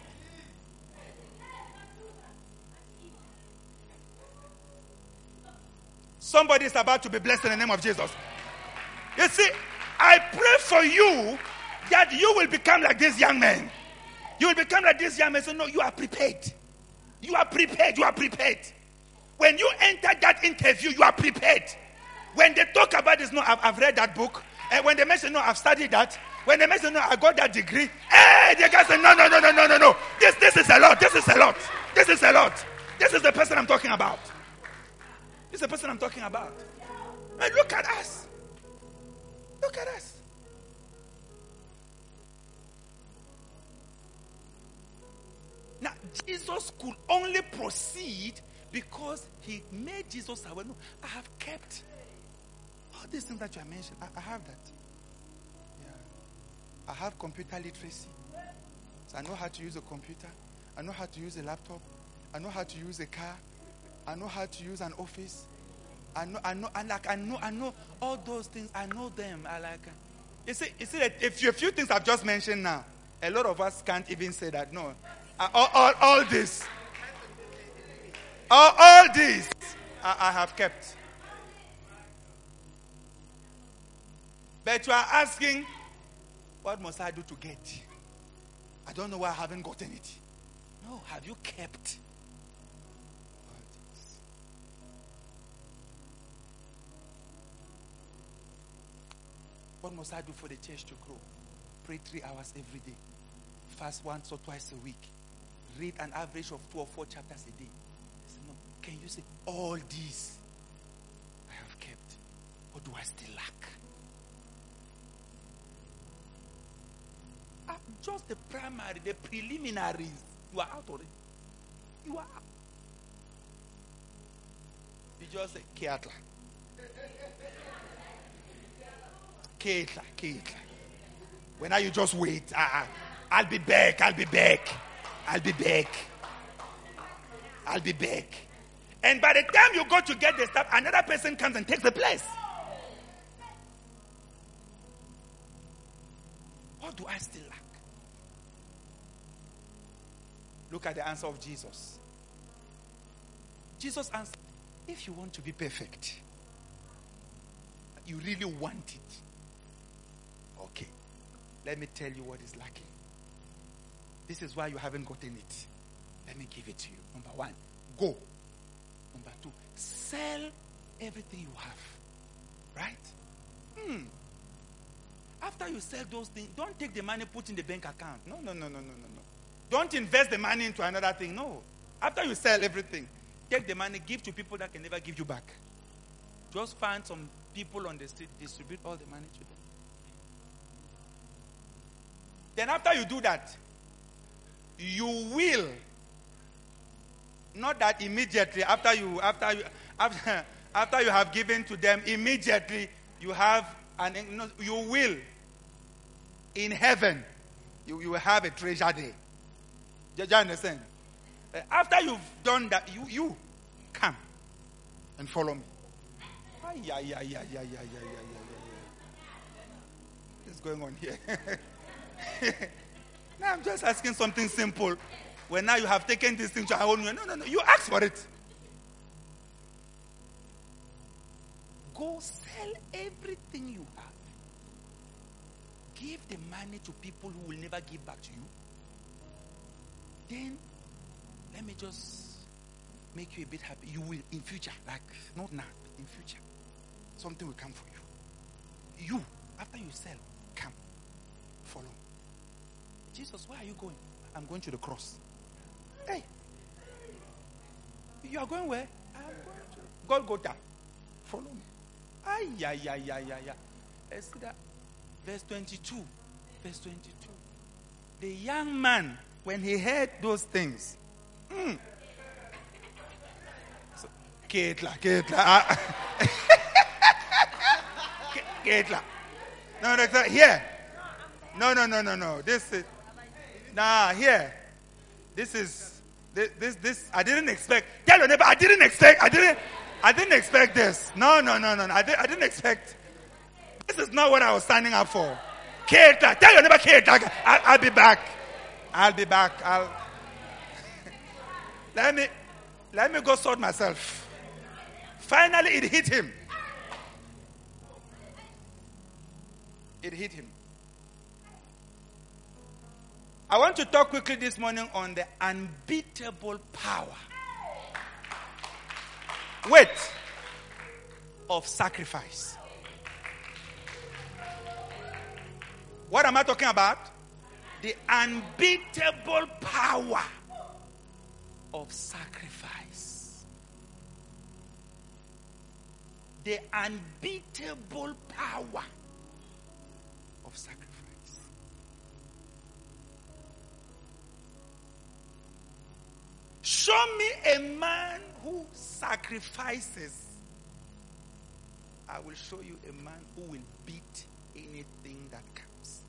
Somebody is about to be blessed in the name of Jesus. You see, I pray for you that you will become like this young man. You will become like this young man. So no, you are prepared. You are prepared. You are prepared. When you enter that interview, you are prepared. When they talk about this, no, I've read that book. And when they mention, no, I've studied that. When they mention, no, I got that degree. Hey, the guy said, no. This is a lot. This is a lot. This is a lot. This is the person I'm talking about. This is the person I'm talking about. And look at us. Look at us. Now, Jesus could only proceed because he made Jesus aware. No, I have kept all these things that you have mentioned. I have that. Yeah. I have computer literacy. So I know how to use a computer. I know how to use a laptop. I know how to use a car. I know how to use an office. I know all those things. I know them. You see that a few things I've just mentioned now, a lot of us can't even say that. No, all this, all this, I have kept. But you are asking, what must I do to get? I don't know why I haven't gotten it. No, have you kept? What must I do for the church to grow? Pray 3 hours every day. Fast once or twice a week. Read an average of 2 or 4 chapters a day. No. Can you say, all these I have kept? Or do I still lack? Just the primary, the preliminaries. You are out already. You are out. You just say, Keatla. Keitla. When are you just wait? I'll be back. And by the time you go to get the stuff, another person comes and takes the place. What do I still lack? Look at the answer of Jesus. Jesus answered, if you want to be perfect, you really want it. Okay, let me tell you what is lacking. This is why you haven't gotten it. Let me give it to you. Number 1, go. Number 2, sell everything you have. Right? After you sell those things, don't take the money, put in the bank account. No. Don't invest the money into another thing. No. After you sell everything, take the money, give to people that can never give you back. Just find some people on the street, distribute all the money to them. Then after you do that, you will, not that immediately after you have given to them, immediately you have you will in heaven, you will have a treasure there. Do you understand? After you've done that, you come and follow me. What's going on here? Now I'm just asking something simple. When now you have taken this thing to our own way. No. You ask for it. Go sell everything you have. Give the money to people who will never give back to you. Then, let me just make you a bit happy. You will in future, like not now, but in future, something will come for you. You, after you sell, come, follow. Jesus, where are you going? I'm going to the cross. Hey, you are going where? I'm going to Golgotha. Follow me. Let's see that. Verse 22. The young man, when he heard those things, so, Keitla. Keitla. No, here. No. This is here. This I didn't expect. Tell your neighbor, I didn't expect this. No. I didn't expect. This is not what I was signing up for. Caretaker. Tell your neighbor, caretaker. I'll be back. Let me go sort myself. Finally, it hit him. I want to talk quickly this morning on the unbeatable power. Of sacrifice. What am I talking about? The unbeatable power of sacrifice. The unbeatable power of sacrifice. Show me a man who sacrifices. I will show you a man who will beat anything that comes.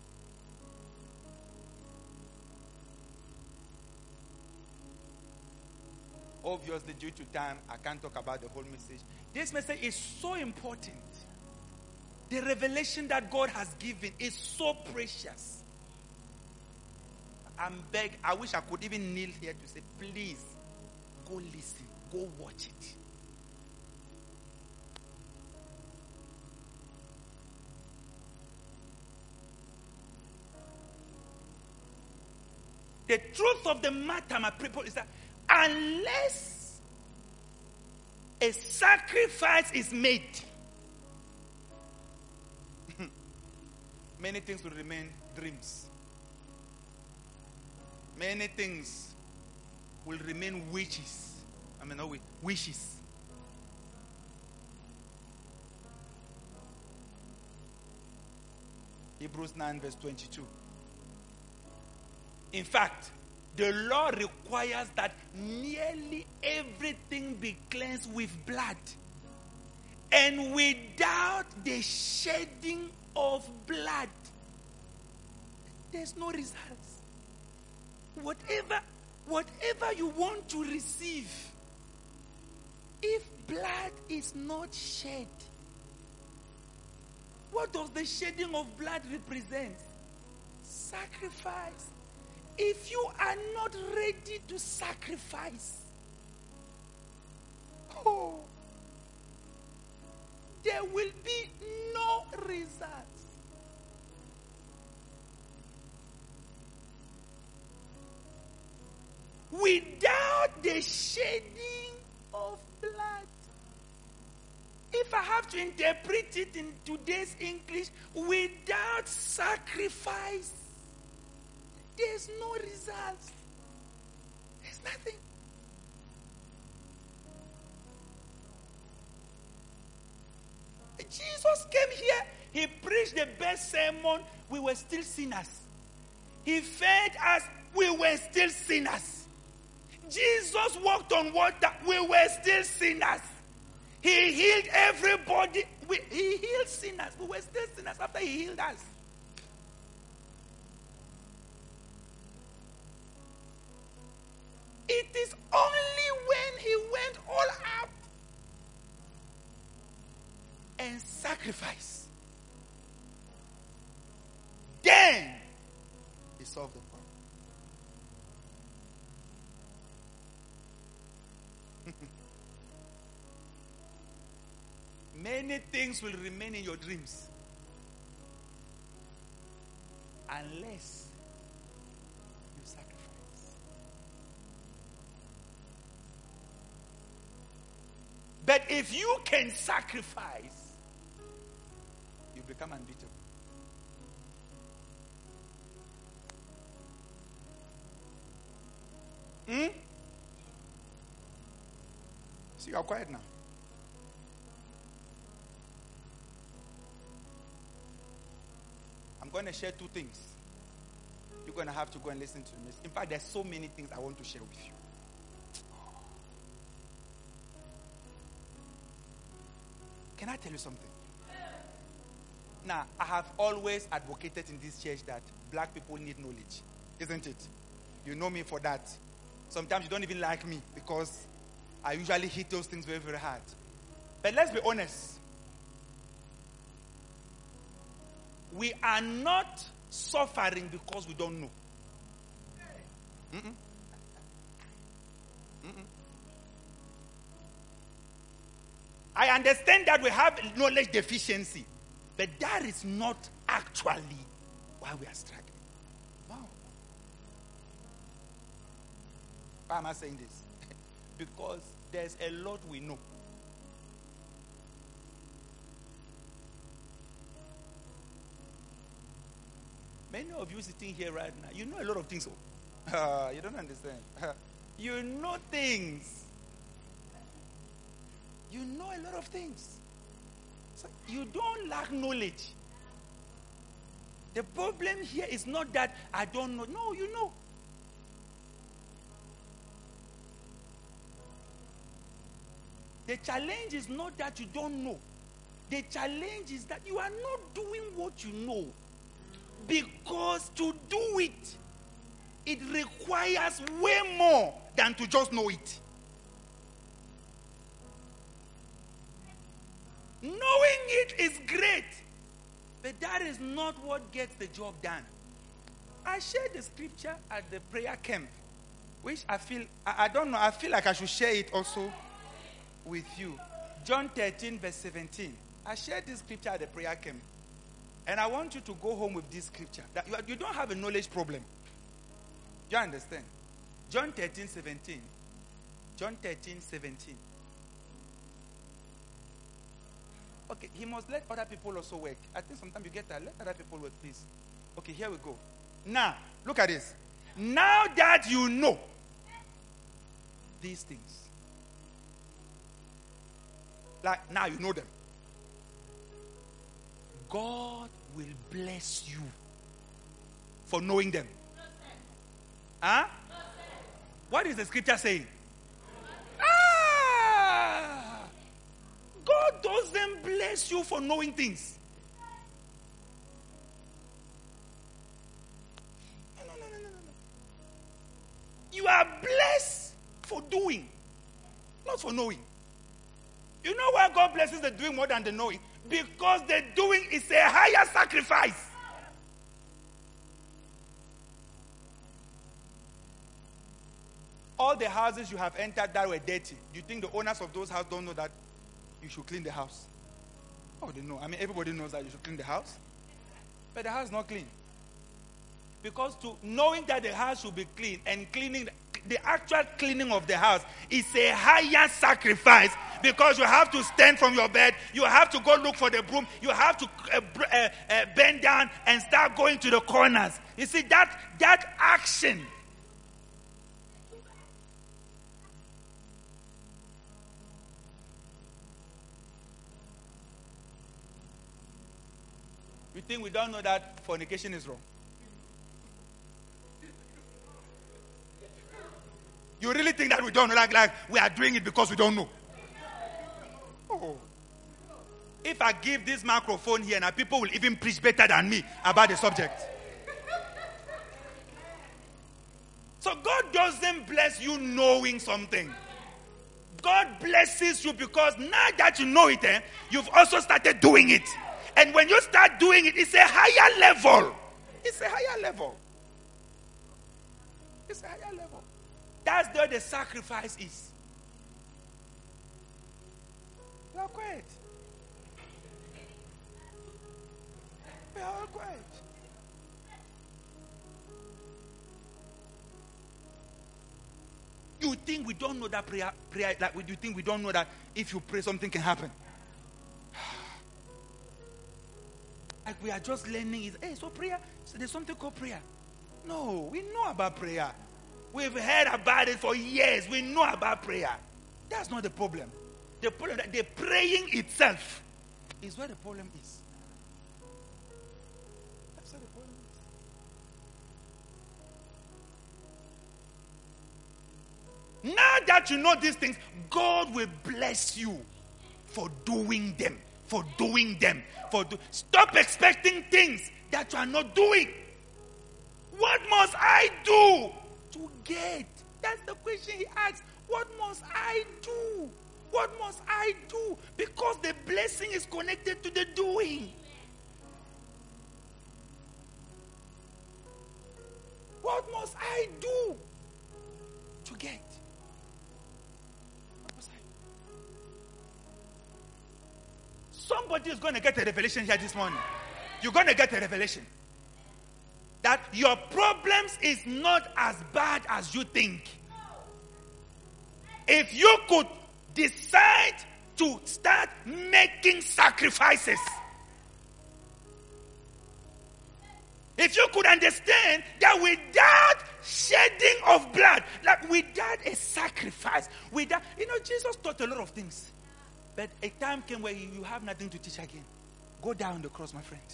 Obviously, due to time, I can't talk about the whole message. This message is so important. The revelation that God has given is so precious. I wish I could even kneel here to say, please, go listen, go watch it. The truth of the matter, my people, is that unless a sacrifice is made, many things will remain dreams. Many things will remain wishes. Wishes. Hebrews 9 verse 22. In fact, the law requires that nearly everything be cleansed with blood. And without the shedding of blood, there's no results. Whatever you want to receive, if blood is not shed, what does the shedding of blood represent? Sacrifice. If you are not ready to sacrifice, there will be no results. Without the shedding of blood. If I have to interpret it in today's English, without sacrifice, there's no results. There's nothing. Jesus came here. He preached the best sermon. We were still sinners. He fed us. We were still sinners. Jesus walked on water. We were still sinners. He healed everybody. He healed sinners. We were still sinners after he healed us. It is only when he went all out and sacrificed, then he solved the problem. Many things will remain in your dreams unless you sacrifice. But if you can sacrifice, you become unbeatable. So you are quiet now. I'm going to share two things. You're going to have to go and listen to the message. In fact, there's so many things I want to share with you. Can I tell you something? Now, I have always advocated in this church that black people need knowledge. Isn't it? You know me for that. Sometimes you don't even like me because I usually hit those things very, very hard. But let's be honest. We are not suffering because we don't know. Mm-mm. Mm-mm. I understand that we have knowledge deficiency, but that is not actually why we are struggling. Wow. Why am I saying this? Because there's a lot we know. Many of you sitting here right now, you know a lot of things. You don't understand. You know things. You know a lot of things. So you don't lack knowledge. The problem here is not that I don't know. No, you know. The challenge is not that you don't know. The challenge is that you are not doing what you know. Because to do it, it requires way more than to just know it. Knowing it is great, but that is not what gets the job done. I shared the scripture at the prayer camp, which I feel like I should share it also with you. John 13 verse 17. I shared this scripture at the prayer camp. And I want you to go home with this scripture. That you don't have a knowledge problem. Do you understand? John 13, 17. John 13, 17. Okay, he must let other people also work. I think sometimes you get that. Let other people work, please. Okay, here we go. Now, look at this. Now that you know these things. Like, now you know them. God will bless you for knowing them. Huh? What is the scripture saying? God doesn't bless you for knowing things. No. You are blessed for doing, not for knowing. You know why God blesses the doing more than the knowing? Because the doing is a higher sacrifice. All the houses you have entered that were dirty, do you think the owners of those houses don't know that you should clean the house? Oh, they know. I mean, everybody knows that you should clean the house. But the house is not clean. Because knowing that the house should be clean and cleaning, the actual cleaning of the house is a higher sacrifice, because you have to stand from your bed, you have to go look for the broom, you have to bend down and start going to the corners. You see, that action. You think we don't know that fornication is wrong? You really think that we don't know? Like we are doing it because we don't know? Oh. If I give this microphone here, now people will even preach better than me about the subject. So God doesn't bless you knowing something. God blesses you because now that you know it, you've also started doing it. And when you start doing it, it's a higher level. It's a higher level. It's a higher level. That's where the sacrifice is. You are quiet. We are all quiet. You think we don't know that prayer like you think we don't know that if you pray something can happen? Like we are just learning it. Hey, so prayer, so there's something called prayer. No, we know about prayer. We've heard about it for years. We know about prayer. That's not the problem. The problem that the praying itself is where the problem is. That's where the problem is. Now that you know these things, God will bless you for doing them. For doing them. Stop expecting things that you are not doing. What must I do to get? That's the question he asks. What must I do? What must I do? Because the blessing is connected to the doing. What must I do to get? What must I do? Somebody is going to get a revelation here this morning. You're going to get a revelation that your problems is not as bad as you think. If you could decide to start making sacrifices, if you could understand that without shedding of blood, like without a sacrifice, without, Jesus taught a lot of things. But a time came where you have nothing to teach again. Go down on the cross, my friend.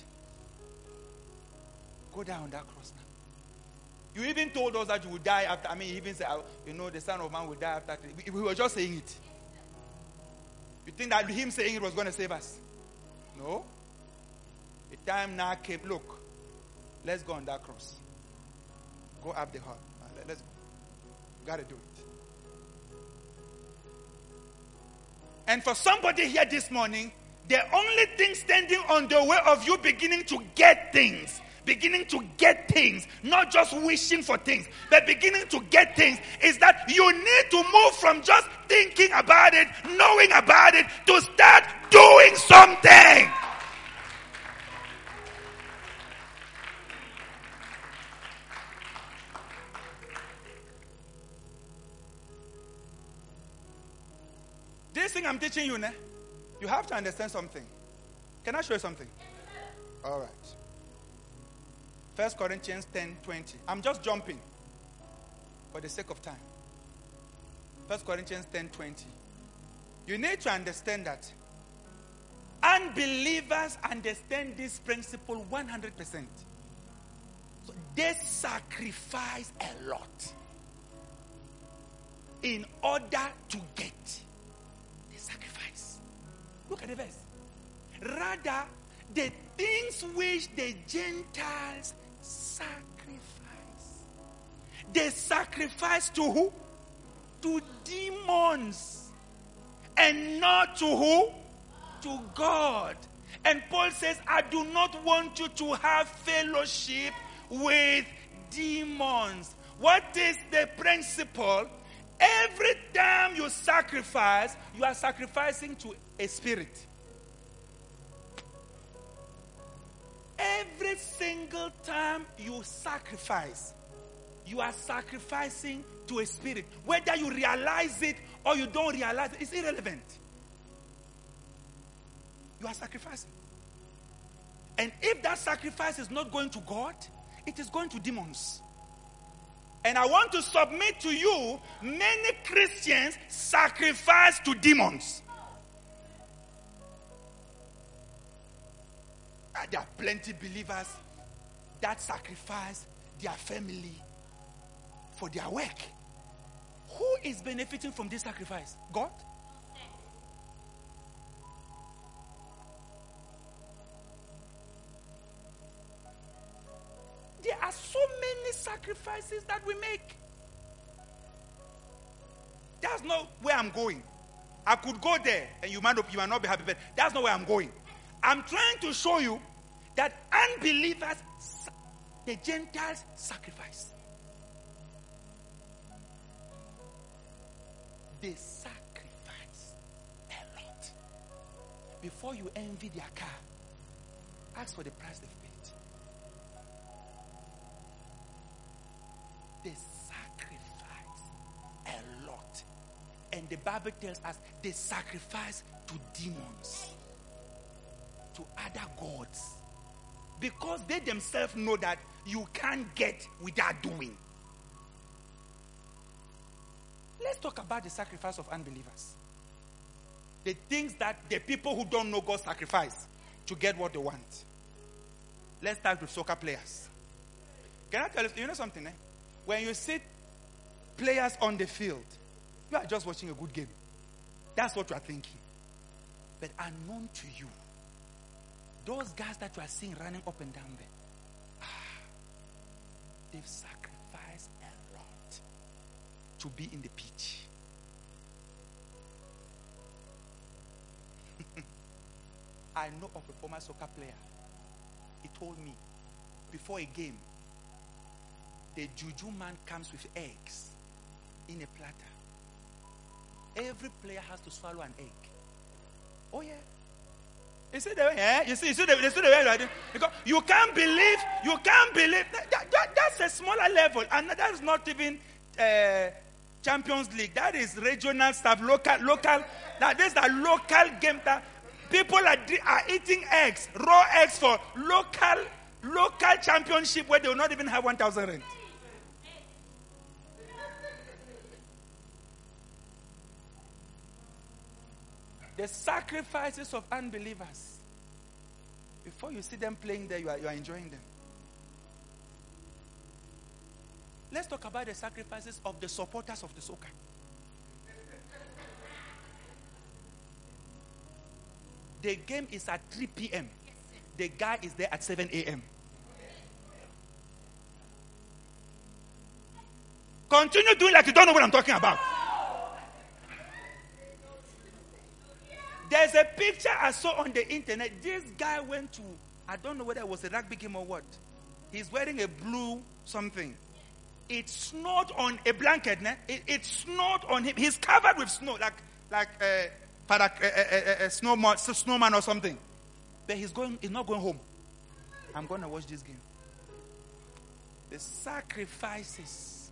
Go down on that cross now. You even told us that you would die after. You even said, the Son of Man will die after 3 days. We were just saying it. You think that him saying it was going to save us? No. The time now came. Look, let's go on that cross. Go up the hall. Let's go. You got to do it. And for somebody here this morning, the only thing standing on the way of you beginning to get things, not just wishing for things, but beginning to get things, is that you need to move from just thinking about it, knowing about it, to start doing something. This thing I'm teaching you, you have to understand something. Can I show you something? All right. 1 Corinthians 10:20. I'm just jumping for the sake of time. 1 Corinthians 10:20. You need to understand that unbelievers understand this principle 100%. So they sacrifice a lot in order to get. They sacrifice. Look at the verse. Rather, the things which the Gentiles sacrifice. They sacrifice to who? To demons. And not to who? To God. And Paul says, I do not want you to have fellowship with demons. What is the principle? Every time you sacrifice, you are sacrificing to a spirit. Every single time you sacrifice, you are sacrificing to a spirit. Whether you realize it or you don't realize it, it's irrelevant. You are sacrificing. And if that sacrifice is not going to God, it is going to demons. And I want to submit to you, many Christians sacrifice to demons. There are plenty of believers that sacrifice their family for their work. Who is benefiting from this sacrifice? God? There are so many sacrifices that we make. That's not where I'm going. I could go there and you might not be happy, but that's not where I'm going. I'm trying to show you that unbelievers, the Gentiles, sacrifice. They sacrifice a lot. Before you envy their car, ask for the price they've paid. They sacrifice a lot. And the Bible tells us they sacrifice to demons, to other gods. Because they themselves know that you can't get without doing. Let's talk about the sacrifice of unbelievers. The things that the people who don't know God sacrifice to get what they want. Let's start with soccer players. Can I tell you, you know something? When you see players on the field, you are just watching a good game. That's what you are thinking. But unknown to you, those guys that you are seeing running up and down there, they've sacrificed a lot. to be in the pitch. I know of a former soccer player. He told me, before a game, the juju man comes with eggs in a platter. Every player has to swallow an egg. Oh yeah. You see the way, you see the way you are doing? Because you can't believe that's a smaller level, and that's not even Champions League. That is regional stuff, local. That is the local game that people are eating eggs, raw eggs for local championship where they will not even have 1,000 rand. The sacrifices of unbelievers. Before you see them playing there, you are enjoying them. Let's talk about the sacrifices of the supporters of the soccer. The game is at 3 p.m. The guy is there at 7 a.m. Continue doing like you don't know what I'm talking about. There's a picture I saw on the internet. This guy went to, I don't know whether it was a rugby game or what. He's wearing a blue something. It snowed on a blanket. It snowed on him. He's covered with snow, like a snowman or something. But he's not going home. I'm going to watch this game. The sacrifices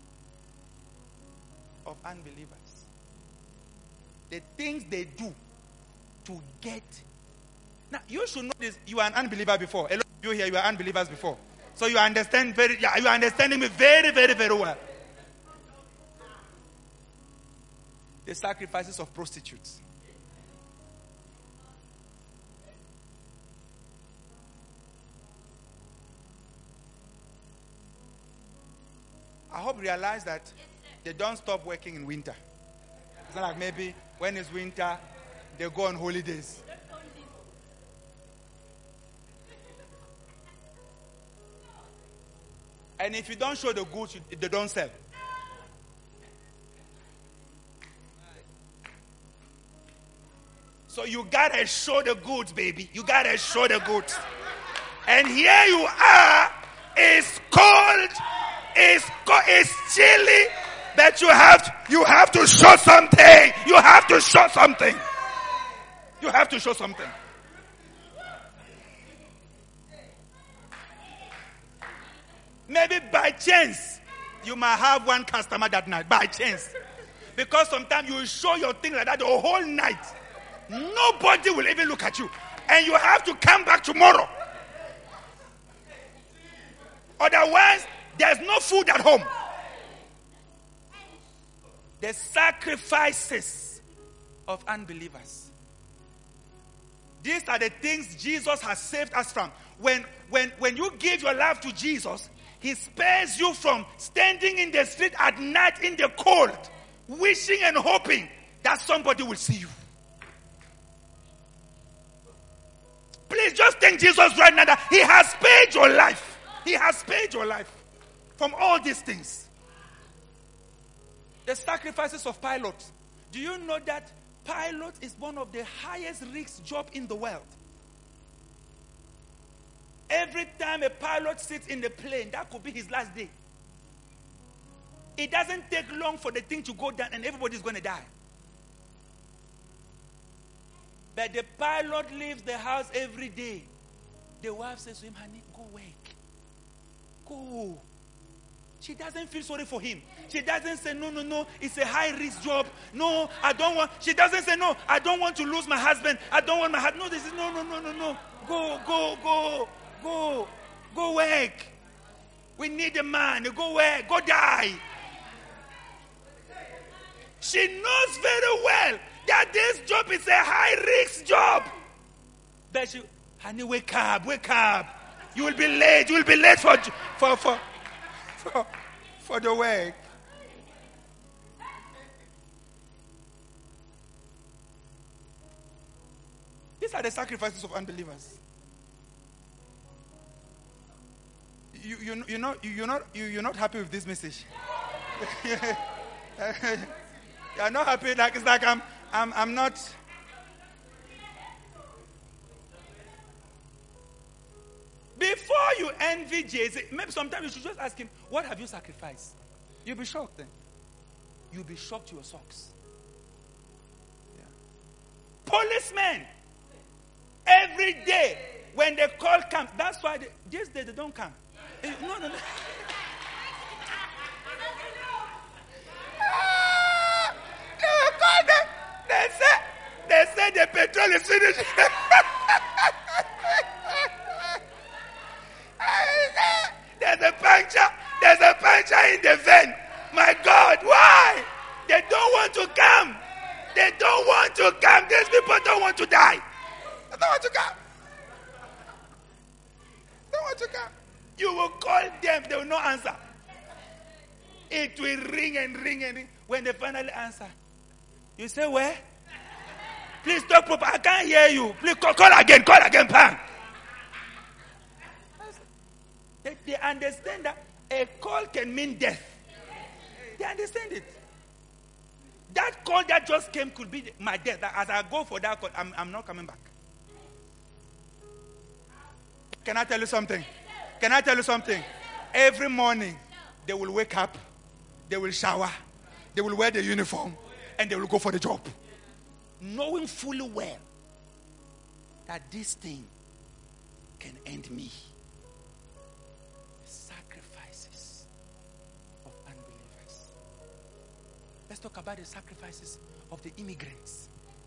of unbelievers. The things they do to get. Now, you should know this. You are an unbeliever before. A lot of you here, you are unbelievers before. So you understand you are understanding me very, very, very well. The sacrifices of prostitutes. I hope you realize that they don't stop working in winter. It's not like maybe when it's winter, they go on holidays. And if you don't show the goods, they don't sell. So you gotta show the goods, baby. You gotta show the goods. And here you are. It's cold. It's chilly. But you have to show something. You have to show something. You have to show something. Maybe by chance, you might have one customer that night. By chance. Because sometimes you show your thing like that the whole night. Nobody will even look at you. And you have to come back tomorrow. Otherwise, there's no food at home. The sacrifices of unbelievers. These are the things Jesus has saved us from. When you give your life to Jesus, He spares you from standing in the street at night in the cold, wishing and hoping that somebody will see you. Please just thank Jesus right now that He has spared your life. He has spared your life from all these things. The sacrifices of pilots. Do you know that pilot is one of the highest risk job in the world? Every time a pilot sits in the plane, that could be his last day. It doesn't take long for the thing to go down and everybody's going to die. But the pilot leaves the house every day. The wife says to him, honey, go work. Go. She doesn't feel sorry for him. She doesn't say, no, it's a high-risk job. No, I don't want. She doesn't say, no, I don't want to lose my husband. I don't want my husband. No, this is, no. Go work. We need a man. Go work. Go die. She knows very well that this job is a high-risk job. But she, honey, wake up. You will be late. You will be late for the work. These are the sacrifices of unbelievers. You're not happy with this message. You're not happy. Like it's like I'm not. Before you envy Jay-Z, maybe sometimes you should just ask him, what have you sacrificed? You'll be shocked then. You'll be shocked to your socks. Yeah. Policemen, every day, when they call camp, that's why these days they don't come. No. They say the petrol is finished. There's a puncture in the van. My God, why? They don't want to come. They don't want to come. These people don't want to die. They don't want to come. They don't want to come. You will call them, they will not answer. It will ring and ring and ring. When they finally answer, you say, where? Please talk proper. I can't hear you. Please call again, bang. They understand that a call can mean death. They understand it. That call that just came could be my death. As I go for that call, I'm not coming back. Can I tell you something? Every morning, they will wake up, they will shower, they will wear the uniform, and they will go for the job. Knowing fully well that this thing can end me. Sacrifices of unbelievers. Let's talk about the sacrifices of the immigrants.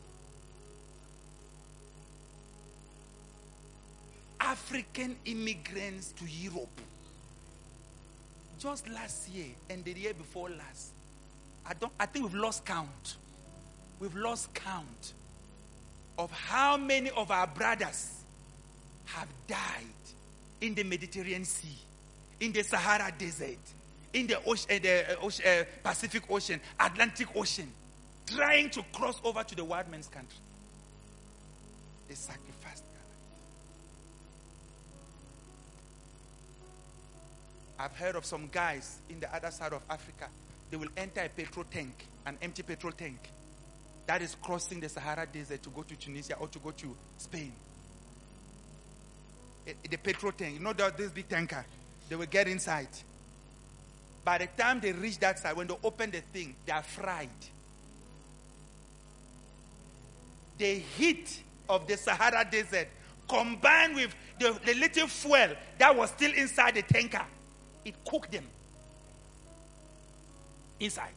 African immigrants to Europe. Just last year and the year before last, I think we've lost count. We've lost count of how many of our brothers have died in the Mediterranean Sea, in the Sahara Desert, in the Pacific Ocean, Atlantic Ocean, trying to cross over to the white man's country. They sacrificed their life. I've heard of some guys in the other side of Africa. They will enter a petrol tank, an empty petrol tank, that is crossing the Sahara Desert to go to Tunisia or to go to Spain. The petrol tank, you know this big tanker, they will get inside. By the time they reach that side, when they open the thing, they are fried. The heat of the Sahara Desert combined with the little fuel that was still inside the tanker, it cooked them inside.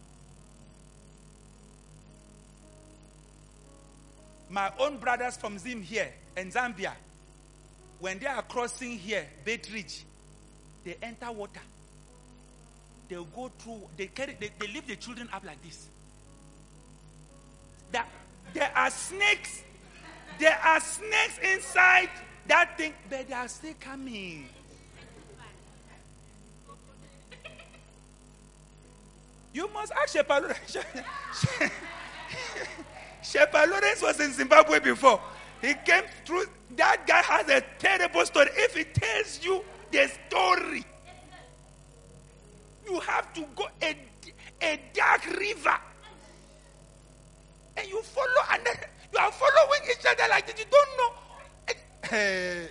My own brothers from Zim here in Zambia, when they are crossing here, Beit Ridge, they enter water. They'll go through, they lift the children up like this. There are snakes. There are snakes inside that thing, but they are still coming. You must ask Shepherd Lawrence. Shepherd Lawrence was in Zimbabwe before. He came through. That guy has a terrible story. If he tells you the story, you have to go a dark river. And you follow, and you are following each other like that. You don't know.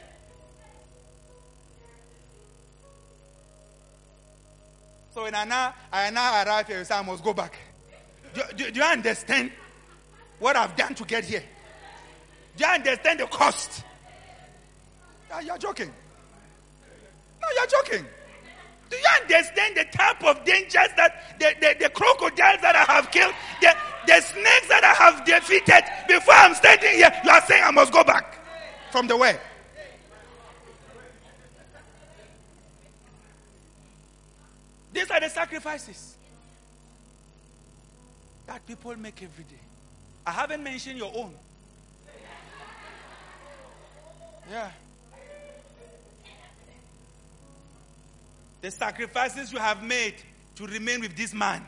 So when I now arrive here, I must go back. Do you understand what I've done to get here? Do you understand the cost? You're joking. No, you're joking. Do you understand the type of dangers that the crocodiles that I have killed, the snakes that I have defeated before I'm standing here? You are saying I must go back from the way. These are the sacrifices that people make every day. I haven't mentioned your own. Yeah. The sacrifices you have made to remain with this man.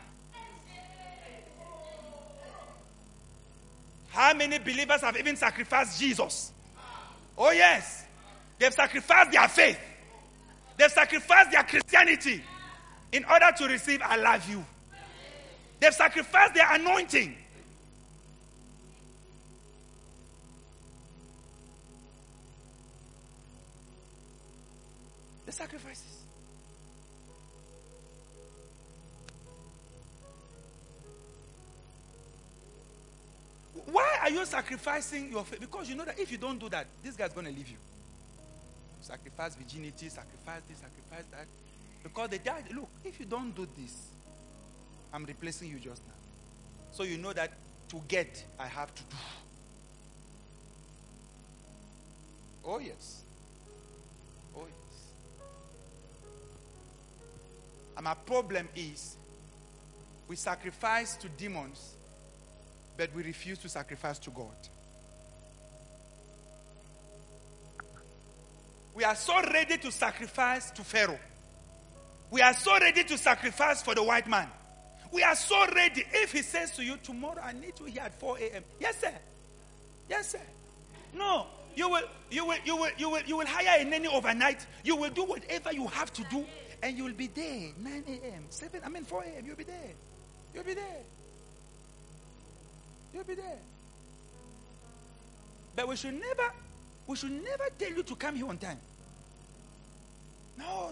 How many believers have even sacrificed Jesus? Oh yes. They've sacrificed their faith. They've sacrificed their Christianity in order to receive I love you. They've sacrificed their anointing. The sacrifices. Why are you sacrificing your faith? Because you know that if you don't do that, this guy's going to leave you. Sacrifice virginity, sacrifice this, sacrifice that. Because they died. Look, if you don't do this, I'm replacing you just now. So you know that to get, I have to do. Oh, yes. Oh, yes. And my problem is, we sacrifice to demons, but we refuse to sacrifice to God. We are so ready to sacrifice to Pharaoh. We are so ready to sacrifice for the white man. We are so ready. If he says to you, tomorrow I need you here at 4 a.m. Yes, sir. Yes, sir. No, you will hire a nanny overnight. You will do whatever you have to do, and you will be there 9 a.m., 4 a.m. You'll be there. You'll be there. You'll be there. But we should never tell you to come here on time. No.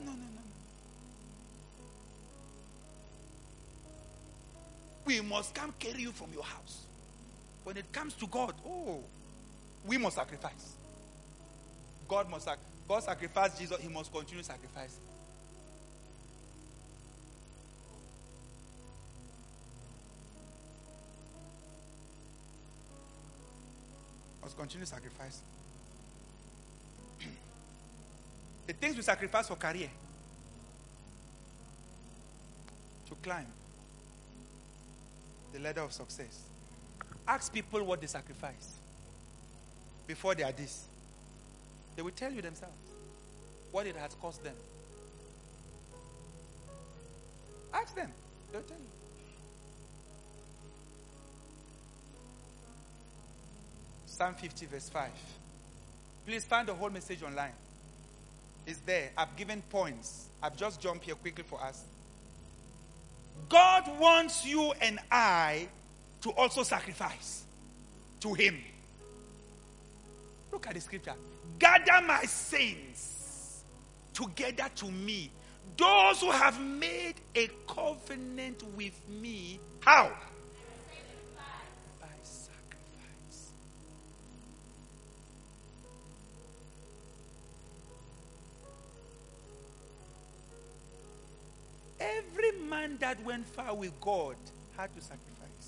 We must come carry you from your house. When it comes to God, we must sacrifice. God sacrificed Jesus. He must continue sacrificing. Must continue sacrificing. The things we sacrifice for career, to climb the ladder of success. Ask people what they sacrifice before they are this. They will tell you themselves what it has cost them. Ask them. They'll tell you. Psalm 50 verse 5. Please find the whole message online. It's there. I've given points. I've just jumped here quickly for us. God wants you and I to also sacrifice to Him. Look at the scripture. Gather my saints together to me. Those who have made a covenant with me. How? By sacrifice. Every man that went far with God had to sacrifice.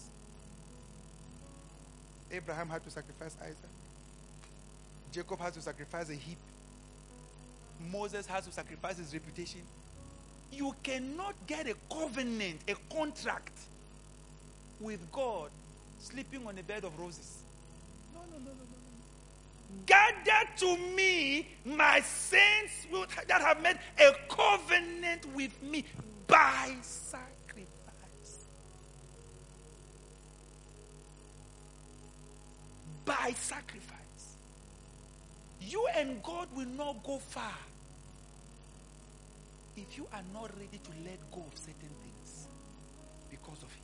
Abraham had to sacrifice Isaac. Jacob has to sacrifice a heap. Moses has to sacrifice his reputation. You cannot get a covenant, a contract with God sleeping on a bed of roses. No. Gather to me my saints that have made a covenant with me by sacrifice. By sacrifice. You and God will not go far if you are not ready to let go of certain things because of Him.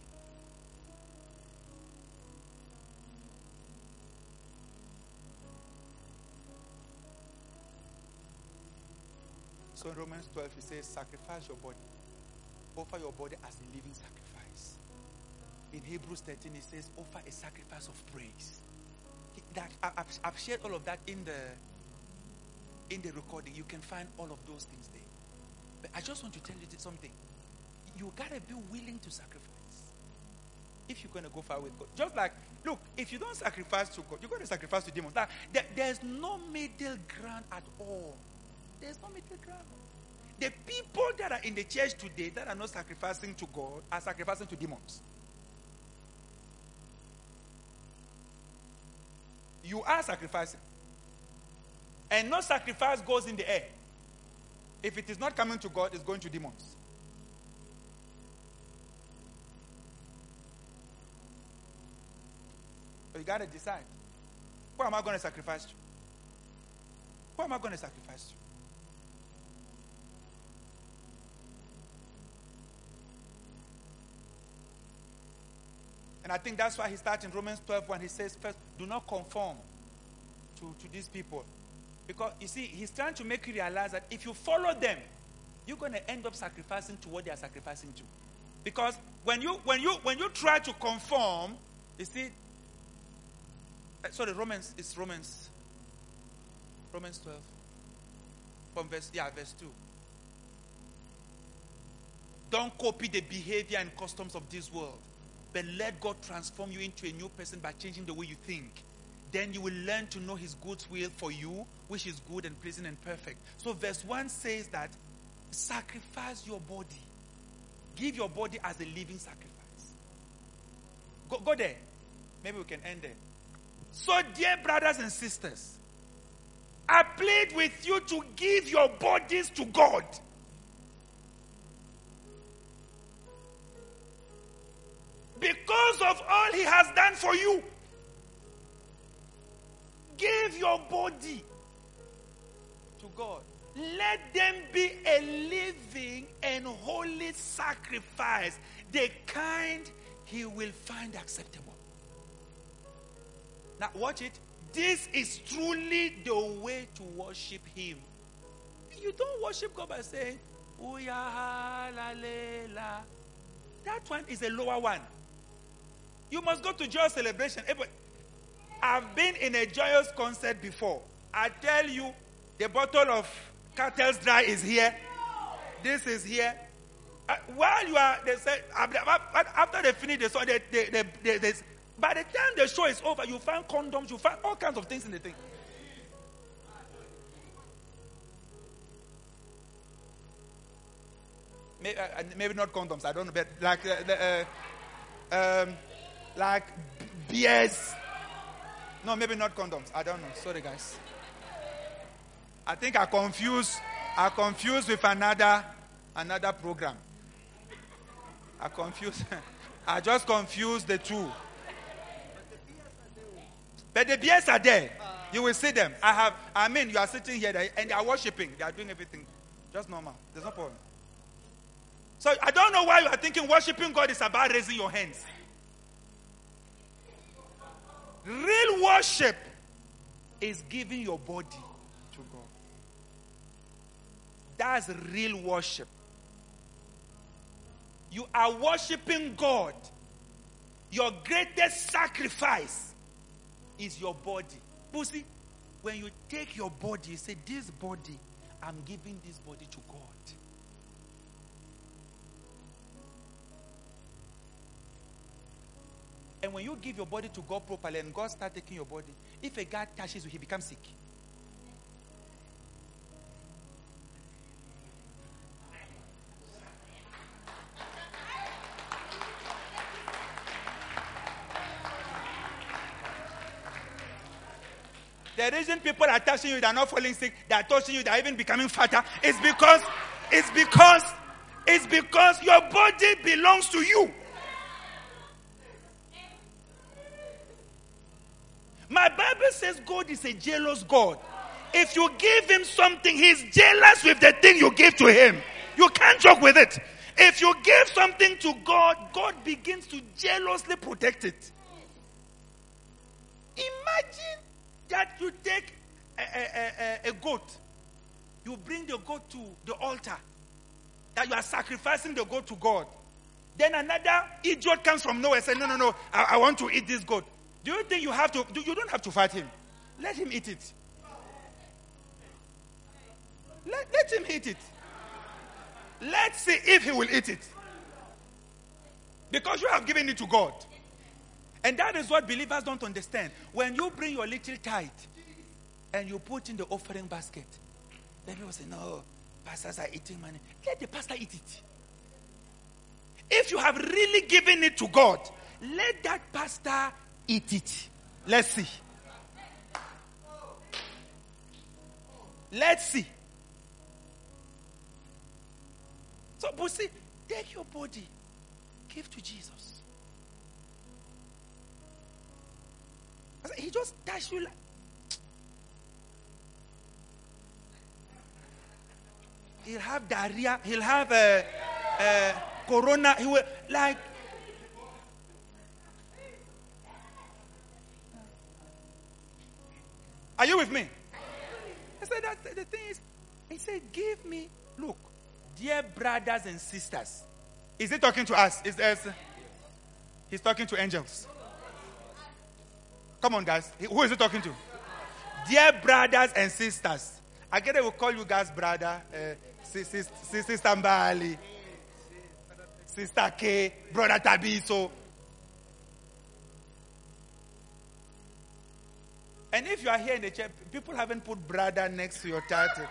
So in Romans 12 it says, sacrifice your body. Offer your body as a living sacrifice. In Hebrews 13 it says, offer a sacrifice of praise. I've shared all of that in the recording. You can find all of those things there. But I just want to tell you something. You gotta be willing to sacrifice if you're gonna go far with God. Just like, look, if you don't sacrifice to God, you're gonna sacrifice to demons. Like, there's no middle ground at all. There's no middle ground. The people that are in the church today that are not sacrificing to God are sacrificing to demons. You are sacrificing. And no sacrifice goes in the air. If it is not coming to God, it's going to demons. So you got to decide. Who am I going to sacrifice to? Who am I going to sacrifice to? And I think that's why he starts in Romans 12 when he says, first, do not conform to these people. Because, you see, he's trying to make you realize that if you follow them, you're going to end up sacrificing to what they are sacrificing to. Because when you try to conform, you see, sorry, Romans 12. From verse 2. Don't copy the behavior and customs of this world, but let God transform you into a new person by changing the way you think. Then you will learn to know his good will for you, which is good and pleasing and perfect. So verse 1 says that sacrifice your body. Give your body as a living sacrifice. Go there. Maybe we can end there. So dear brothers and sisters, I plead with you to give your bodies to God. Because of all he has done for you. Give your body to God. Let them be a living and holy sacrifice, the kind he will find acceptable. Now watch it. This is truly the way to worship him. You don't worship God by saying, Uya la le la. That one is a lower one. You must go to joyous celebration. I've been in a joyous concert before. I tell you, the bottle of Cartel's Dry is here. This is here. While you are, they say, after they finish the song, by the time the show is over, you find condoms, you find all kinds of things in the thing. Maybe not condoms, I don't know, but like beers. No, maybe not condoms. I don't know. Sorry, guys. I think I confused with another program. I just confused the two. But the beers are there. You will see them. You are sitting here and they are worshiping. They are doing everything. Just normal. There's no problem. So I don't know why you are thinking worshiping God is about raising your hands. Real worship is giving your body to God. That's real worship. You are worshiping God. Your greatest sacrifice is your body. You see, when you take your body, you say, this body, I'm giving this body to God. And when you give your body to God properly and God starts taking your body, if a guy touches you, he becomes sick. The reason people are touching you, they are not falling sick, they are touching you, they are even becoming fatter, it's because your body belongs to you. My Bible says God is a jealous God. If you give him something, he's jealous with the thing you give to him. You can't joke with it. If you give something to God, God begins to jealously protect it. Imagine that you take a goat. You bring the goat to the altar. That you are sacrificing the goat to God. Then another idiot comes from nowhere and says, no, I want to eat this goat. Do you think you don't have to fight him? Let him eat it. Let him eat it. Let's see if he will eat it. Because you have given it to God. And that is what believers don't understand. When you bring your little tithe and you put in the offering basket, then people say, no, pastors are eating money. Let the pastor eat it. If you have really given it to God, let that pastor eat it. Let's see. Let's see. So, but see, take your body, give to Jesus. He just touched you like. He'll have diarrhea. He'll have corona. He will like. Are you with me? I said, that the thing is, he said, give me, look, dear brothers and sisters. Is he talking to us? He's talking to angels. Come on, guys. Who is he talking to? Dear brothers and sisters. I get it, we'll call you guys brother, Sister Mbali, Sister K, Brother Tabiso. And if you are here in the church, people haven't put brother next to your title.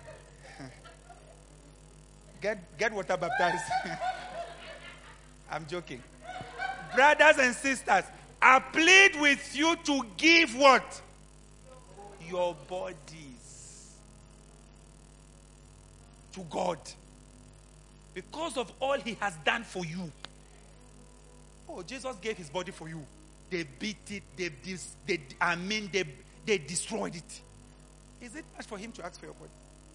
Get water baptized. I'm joking. Brothers and sisters, I plead with you to give what? Your bodies to God. Because of all he has done for you. Oh, Jesus gave his body for you. They beat it, they destroyed it. Is it much for him to ask for your body?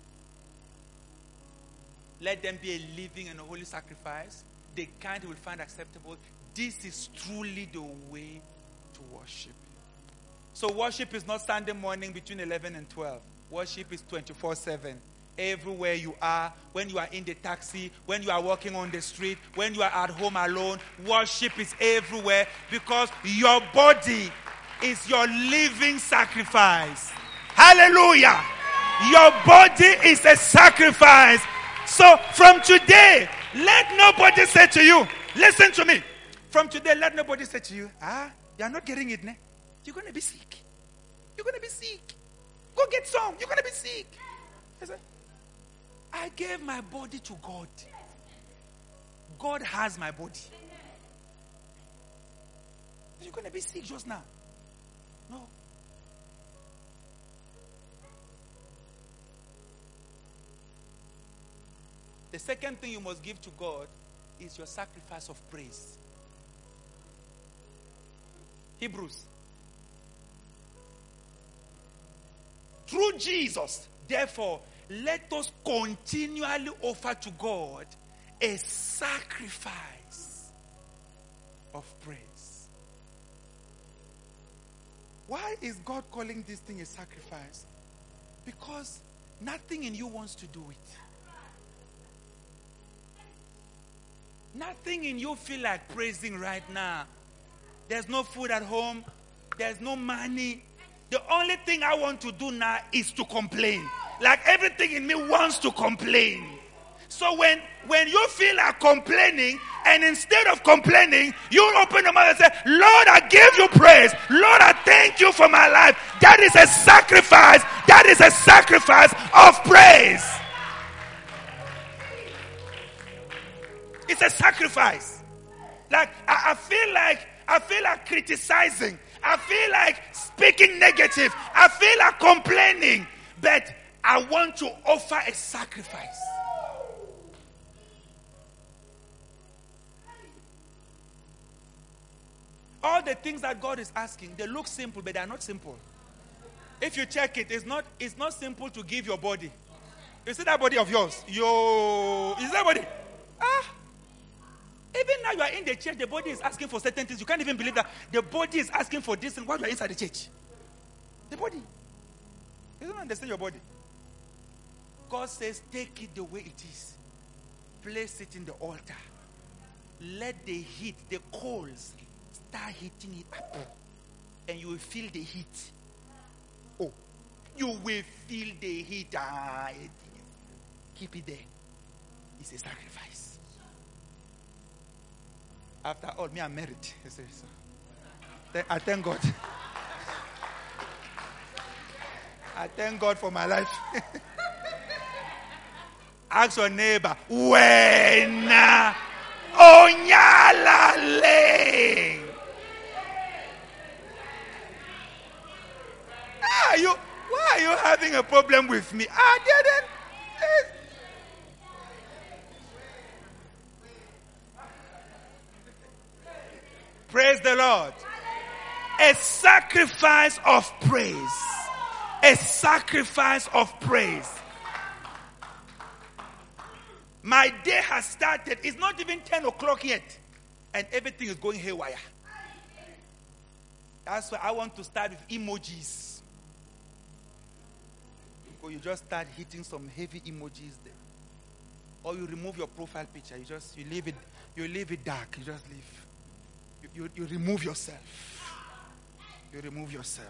Let them be a living and a holy sacrifice, the kind he will find acceptable. This is truly the way to worship. So worship is not Sunday morning between 11 and 12. Worship is 24/7. Everywhere you are, when you are in the taxi, when you are walking on the street, when you are at home alone, worship is everywhere because your body is your living sacrifice. Hallelujah! Your body is a sacrifice. So from today, let nobody say to you, listen to me. From today, let nobody say to you, you're not getting it, ne? You're going to be sick. You're going to be sick. Go get some. You're going to be sick. I gave my body to God. God has my body. You're going to be sick just now. No. The second thing you must give to God is your sacrifice of praise. Hebrews. Through Jesus, therefore, let us continually offer to God a sacrifice of praise. Why is God calling this thing a sacrifice? Because nothing in you wants to do it. Nothing in you feel like praising right now. There's no food at home. There's no money. The only thing I want to do now is to complain. Like everything in me wants to complain. So when you feel like complaining, and instead of complaining, you open your mouth and say, Lord, I give you praise. Lord, I thank you for my life. That is a sacrifice. That is a sacrifice of praise. It's a sacrifice. Like I feel like criticizing. I feel like speaking negative. I feel like complaining. But I want to offer a sacrifice. All the things that God is asking, they look simple, but they are not simple. If you check it, it's not simple to give your body. You see that body of yours? You see that body? Even now you are in the church, the body is asking for certain things. You can't even believe that the body is asking for this and while you are inside the church. The body. You don't understand your body. God says, take it the way it is. Place it in the altar. Let the heat, the coals, start heating it up. And you will feel the heat. Oh, you will feel the heat. Keep it there. It's a sacrifice. After all, me, I'm married. I thank God. I thank God for my life. Ask your neighbor, when onyala le. Why are you having a problem with me? I didn't. Praise the Lord. A sacrifice of praise. A sacrifice of praise. My day has started. It's not even 10 o'clock yet. And everything is going haywire. That's why I want to start with emojis. or you just start hitting some heavy emojis there. Or you remove your profile picture. You leave it dark. You just leave. You remove yourself. You remove yourself.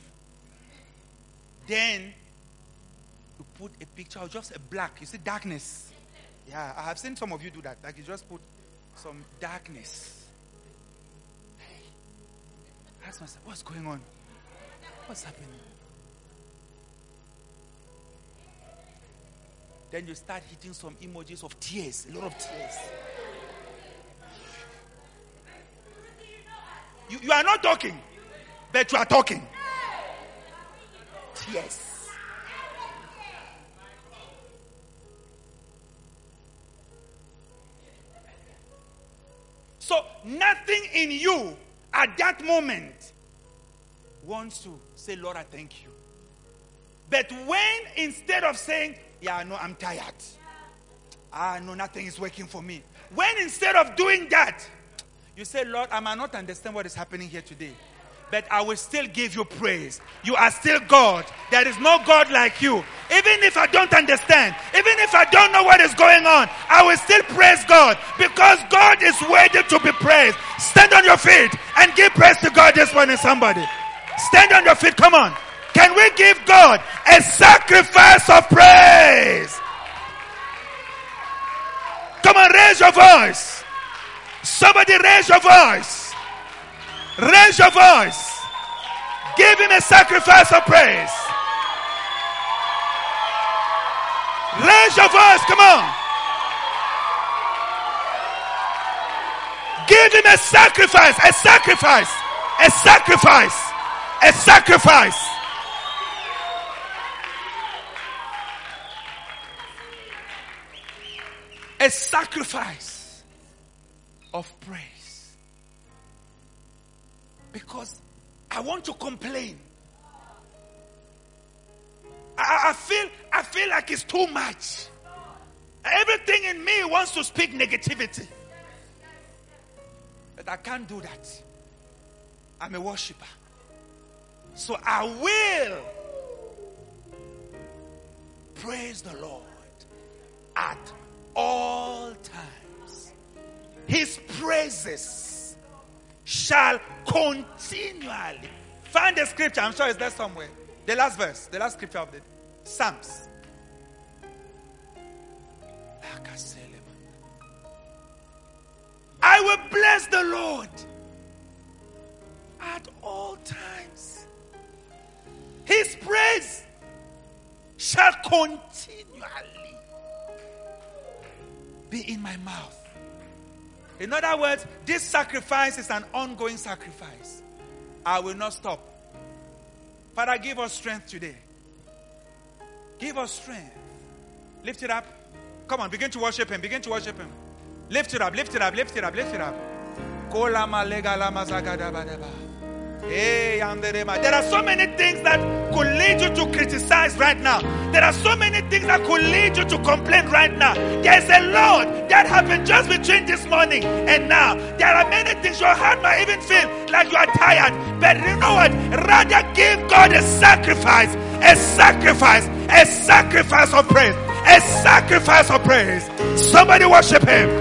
Then you put a picture of just a black. You see darkness. Yeah, I have seen some of you do that. Like you just put some darkness. Hey, ask myself, what's going on? What's happening? Then you start hitting some emojis of tears, a lot of tears. You are not talking, but you are talking. Tears. So nothing in you at that moment wants to say, Lord, I thank you. But when instead of saying, yeah, no, I'm tired. No, nothing is working for me. When instead of doing that, you say, Lord, I might not understand what is happening here today, but I will still give you praise. You are still God. There is no God like you. Even if I don't understand, even if I don't know what is going on, I will still praise God because God is worthy to be praised. Stand on your feet and give praise to God this morning, somebody. Stand on your feet, come on. Can we give God a sacrifice of praise? Come on, raise your voice. Somebody raise your voice. Raise your voice. Give him a sacrifice of praise. Raise your voice, come on. Give him a sacrifice, a sacrifice, a sacrifice, a sacrifice. A sacrifice of praise. Because I want to complain. I feel like it's too much. Everything in me wants to speak negativity. But I can't do that. I'm a worshiper. So I will praise the Lord at all times. His praises shall continually. Find the scripture. I'm sure it's there somewhere. The last verse. The last scripture of the Psalms. I will bless the Lord at all times. His praise shall continually be in my mouth. In other words, this sacrifice is an ongoing sacrifice. I will not stop. Father, give us strength today. Give us strength. Lift it up. Come on, begin to worship him. Begin to worship him. Lift it up, lift it up, lift it up, lift it up. There are so many things that could lead you to criticize right now. There are so many things that could lead you to complain right now. There's a lot that happened just between this morning and now. There are many things your heart might even feel like you are tired. But you know what? Rather give God a sacrifice, a sacrifice, a sacrifice of praise, a sacrifice of praise. Somebody worship him.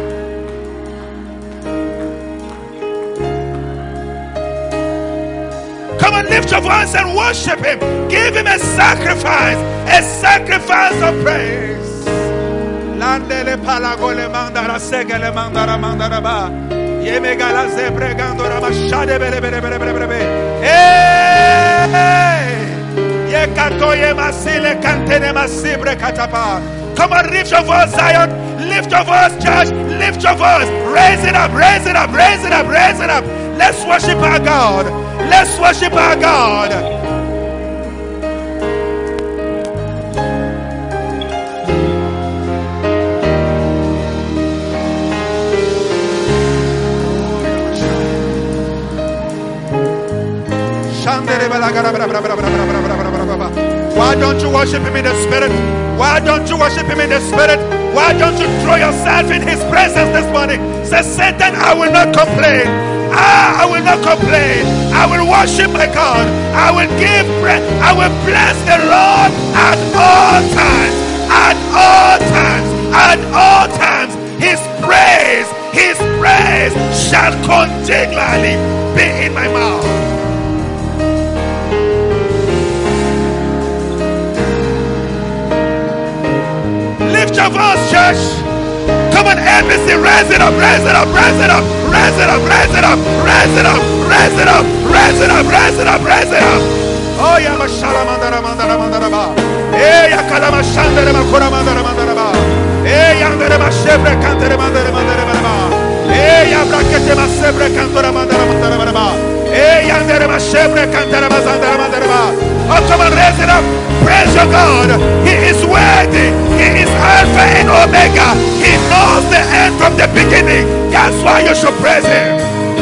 Come on, lift your voice and worship him. Give him a sacrifice of praise. Landele palagole mandara segele mandara mandara ba. Yemegala zebregando ramashade bele bele bele bele bele. Hey! Yekatoye masile kantene masibre katapa. Come on, lift your voice, Zion. Lift your voice, church. Lift your voice. Raise it up, raise it up, raise it up, raise it up. Let's worship our God. Let's worship our God. Why don't you worship him in the spirit? Why don't you worship him in the spirit? Why don't you throw yourself in his presence this morning? Say, Satan, I will not complain. I will not complain. I will worship my God. I will give praise. I will bless the Lord at all times. At all times. At all times. His praise shall continually be in my mouth. Lift your voice, church. Come on, embassy, raise it up, raise it up, raise it up, raise it up, raise it up, raise it up, raise it up, raise it up, raise it up, raise it up. Oh, yeah, Mashala Mandara Mandara Mandaraba. Eh, Yakalama Shandara Makura Mandara Mandaraba. Eh, Yandere Mashebre Cantere Mandere Mandaraba. Eh, Yabrakete Masebre Cantora Mandara Mandaraba. Eh, Yandere Mashebre Cantere Mazandara Mandaraba. Oh, come on, raise it up. Praise your God. He is worthy. He is Alpha and Omega. He knows the end from the beginning. That's why you should praise Him.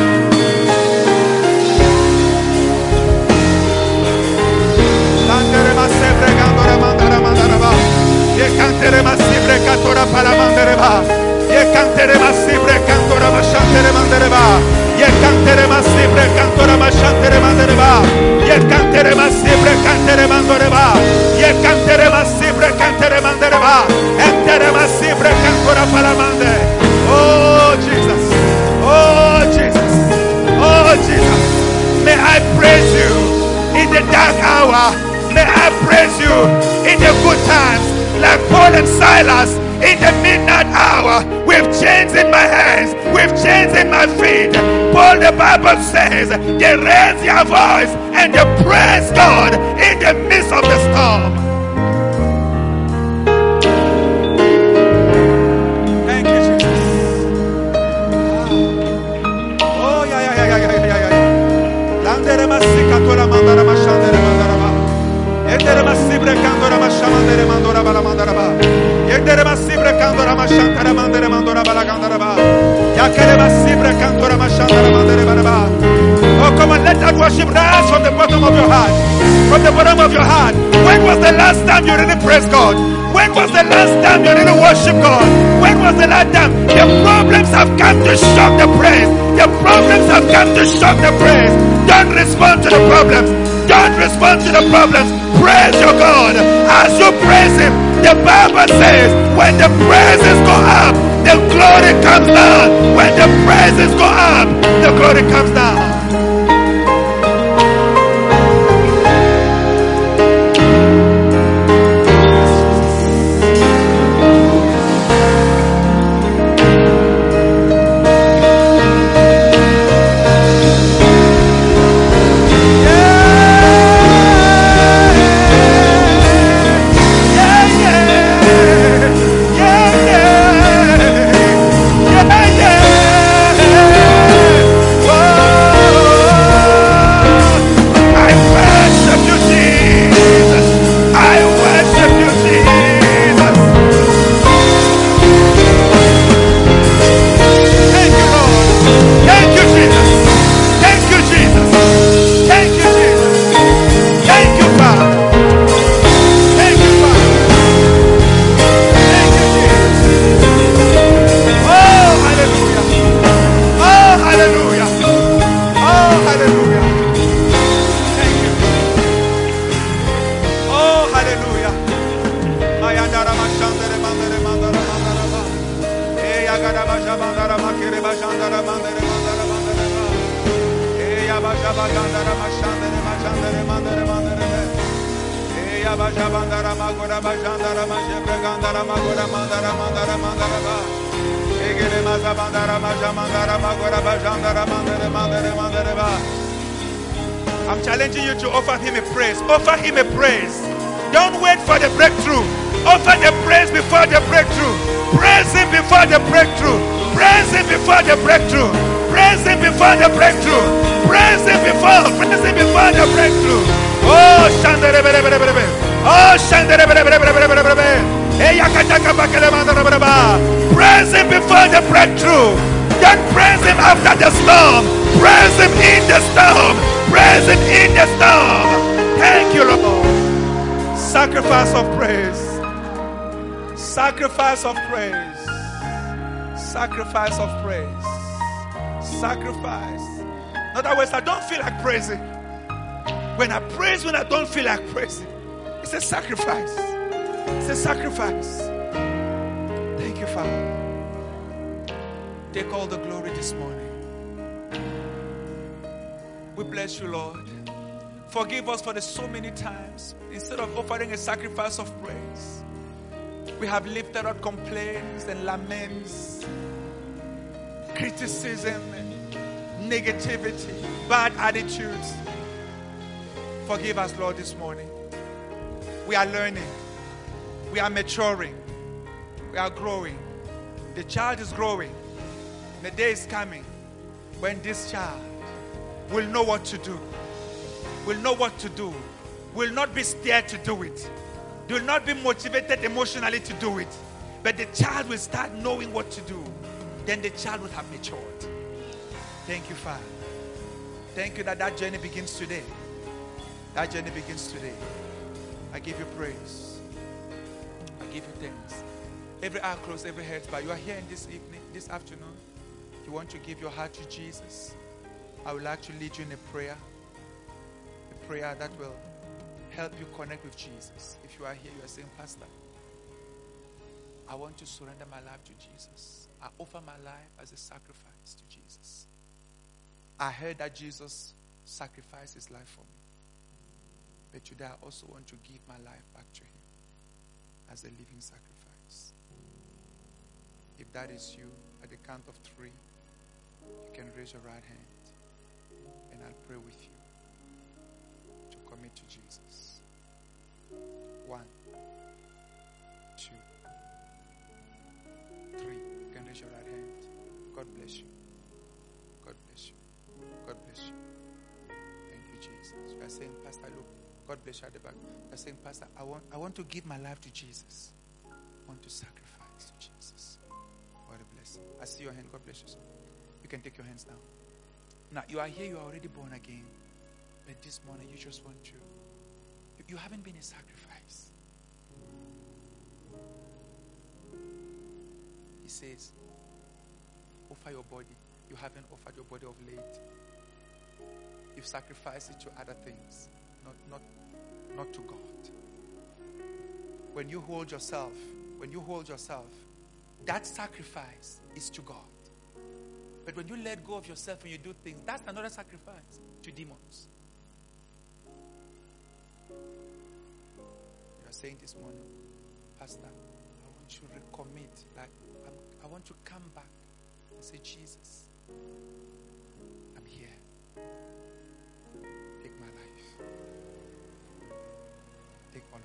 Ye cantere masibre cantora para mandereba. Ye cantere masibre cantora machantere mandereba. Ye cantere masibre cantora machantere mandereba. Ye cantere masibre cantere mandereba. Ye cantere masibre cantere mandereba. Entere masibre cantora para mande. Oh Jesus. Oh Jesus. Oh Jesus. May I praise you in the dark hour. May I praise you in the good times. Like Paul and Silas in the midnight hour, with chains in my hands, with chains in my feet. Paul, the Bible says, they raise their voice and they praise God in the midst of the storm. Thank you, Jesus. Oh, yeah. Yendere masibre kandora mashamandere mandora bala mandaraba. Yendere masibre kandora mashantara mandere mandora bala gandaraba. Yakere masibre kandora mashandara mandere baraba. Oh, come on, let that worship rise from the bottom of your heart. From the bottom of your heart. When was the last time you really praised God? When was the last time you really worship God? When was the last time? The problems have come to shock the praise. The problems have come to shock the praise. Don't respond to the problems. Don't respond to the problems. Praise your God. As you praise Him, the Bible says, when the praises go up, the glory comes down. When the praises go up, the glory comes down. I'm challenging you to offer Him a praise. Offer Him a praise. Don't wait for the breakthrough. Offer the praise before the breakthrough. Praise Him before the breakthrough. Praise Him before the breakthrough. Praise Him before the breakthrough. Praise Him before the breakthrough. Oh, Shandere. Oh, Shandere. Praise Him before the breakthrough. Don't praise Him after the storm. Praise Him in the storm. Praise Him in the storm. Thank you, Lord. Sacrifice of praise. Sacrifice of praise. Sacrifice of praise. Sacrifice. In other words, I don't feel like praising. When I praise, when I don't feel like praising, it's a sacrifice. It's a sacrifice. Thank you, Father. Take all the glory this morning. We bless you, Lord. Forgive us for the so many times, instead of offering a sacrifice of praise, we have lifted up complaints and laments, criticism and negativity, bad attitudes. Forgive us, Lord, this morning. We are learning. We are maturing. We are growing. The child is growing. The day is coming when this child will know what to do. Will know what to do. Will not be scared to do it. Will not be motivated emotionally to do it. But the child will start knowing what to do. Then the child will have matured. Thank you, Father. Thank you that journey begins today. That journey begins today. I give you praise. I give you thanks. Every eye closed, every head bowed. You are here in this evening, this afternoon. You want to give your heart to Jesus. I would like to lead you in a prayer. A prayer that will help you connect with Jesus. If you are here, you are saying, Pastor, I want to surrender my life to Jesus. I offer my life as a sacrifice to Jesus. I heard that Jesus sacrificed his life for me. But today I also want to give my life back to him as a living sacrifice. If that is you, at the count of 3, you can raise your right hand and I'll pray with you to commit to Jesus. 1, 2, 3. You can raise your right hand. God bless you. God bless you. God bless you. Thank you, Jesus. You are saying, Pastor, look, God bless you at the back. You are saying, Pastor, I want to give my life to Jesus. I want to sacrifice to Jesus. What a blessing. I see your hand. God bless you, sir. You can take your hands down. Now, you are here, you are already born again. But this morning, you just want to. You haven't been a sacrifice. He says, offer your body. You haven't offered your body of late. You've sacrificed it to other things, not to God. When you hold yourself, that sacrifice is to God. But when you let go of yourself and you do things, that's another sacrifice to demons. You are saying this morning, Pastor, I want to recommit. Like I want to come back and say, Jesus, I'm here. Take my life. Take all of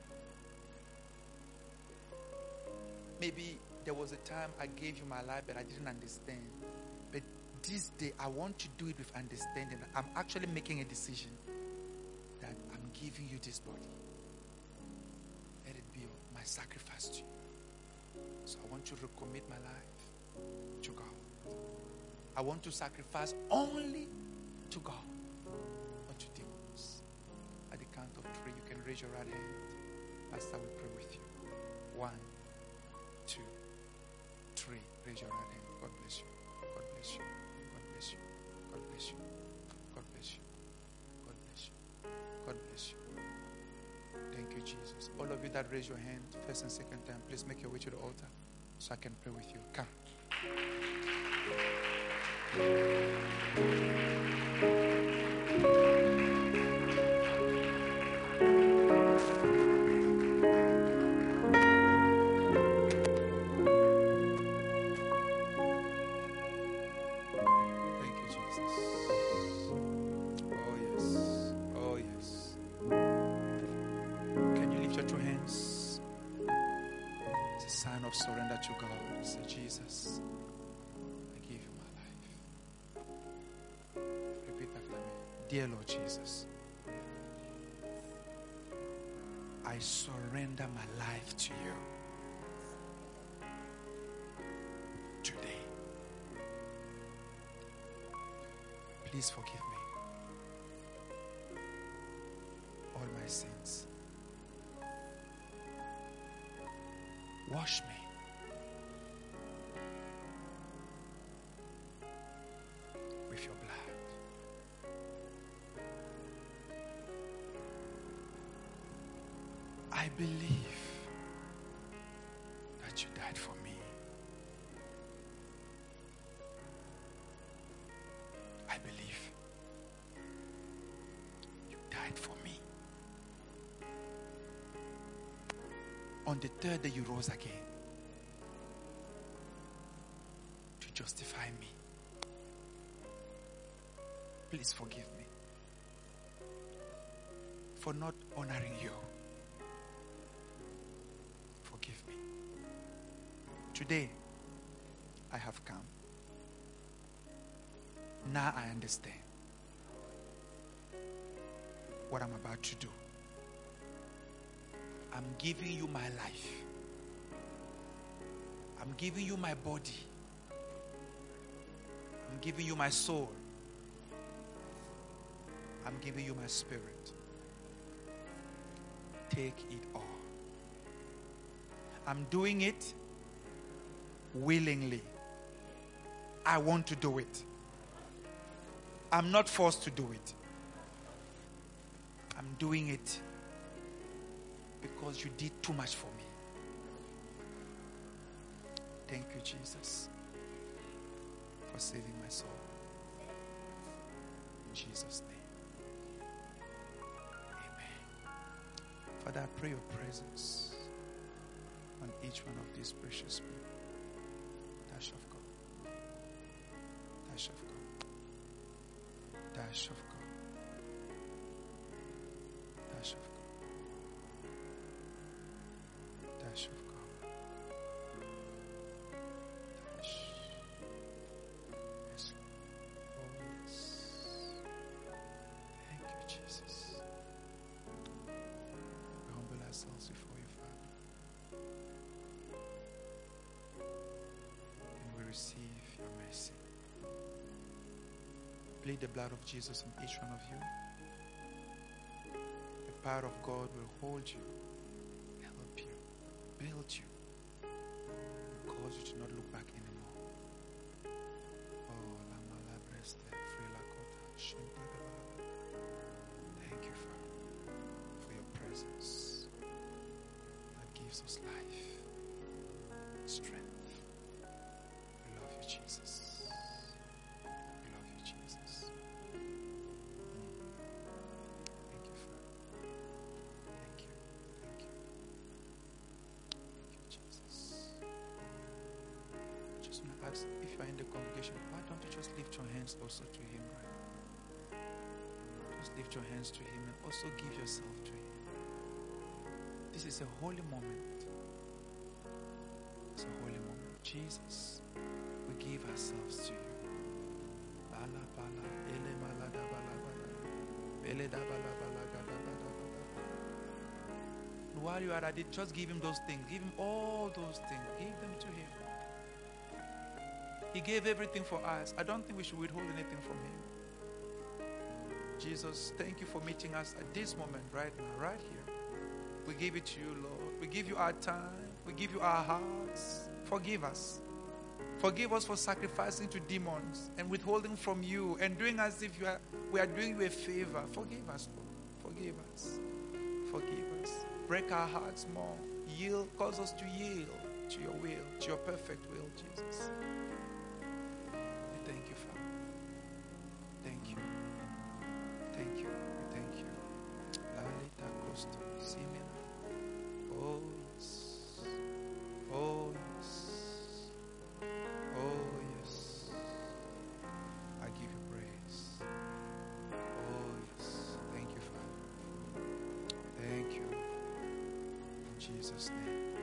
it. Maybe there was a time I gave you my life but I didn't understand. But this day I want to do it with understanding. I'm actually making a decision that I'm giving you this body. Let it be my sacrifice to you. So I want to recommit my life to God. I want to sacrifice only to God, not to demons. At the count of 3, you can raise your right hand. Pastor will pray with you. 1, 2, 3. Raise your right hand. God bless you. God bless you. God bless you. God bless you. God bless you. God bless you. God bless you. Thank you, Jesus. All of you that raise your hand first and second time, please make your way to the altar so I can pray with you. Come. Surrender to God. Say, Jesus, I give you my life. Repeat after me. Dear Lord Jesus, I surrender my life to you today. Please forgive me all my sins. Wash me with your blood. I believe that you died for me. I believe you died for me. On the third day you rose again to justify me. Please forgive me for not honoring you. Forgive me. Today, I have come. Now I understand what I'm about to do. I'm giving you my life. I'm giving you my body. I'm giving you my soul. I'm giving you my spirit. Take it all. I'm doing it willingly. I want to do it. I'm not forced to do it. I'm doing it because you did too much for me. Thank you, Jesus, for saving my soul. In Jesus' name. Amen. Father, I pray your presence on each one of these precious people. Dash of God. Dash of God. Dash of God. Dash of God. Dash of God. Dash. Yes, Lord. Oh, yes. Thank you, Jesus. We humble ourselves before you, Father. And we receive your mercy. Plead the blood of Jesus on each one of you. The power of God will hold you, help you, build you, and cause you to not look back anymore. Oh, thank you, Father, for your presence that gives us life, strength. We love you, Jesus. We love you, Jesus. Thank you, Father. Thank you. Thank you. Thank you, Jesus. I just want to ask, if you are in the congregation, why don't you just lift your hands also to Him right now? Just lift your hands to Him and also give yourself to Him. This is a holy moment. It's a holy moment. Jesus, we give ourselves to you. Bala bala, ele malada bala bala, bele da bala bala gada bala bala. And while you are at it, just give Him those things. Give Him all those things. Give them to Him. He gave everything for us. I don't think we should withhold anything from Him. Jesus, thank you for meeting us at this moment, right now, right here. We give it to you, Lord. We give you our time. We give you our hearts. Forgive us. Forgive us for sacrificing to demons and withholding from you and doing as if we are doing you a favor. Forgive us, Lord. Forgive us. Forgive us. Break our hearts more. Yield. Cause us to yield to your will, to your perfect will, Jesus. We thank you, Father. Thank you. Thank you. We thank you. Lalita Costa, Simeon. Oh, yes. Oh, yes. Oh, yes. I give you praise. Oh, yes. Thank you, Father. Thank you. In Jesus' name.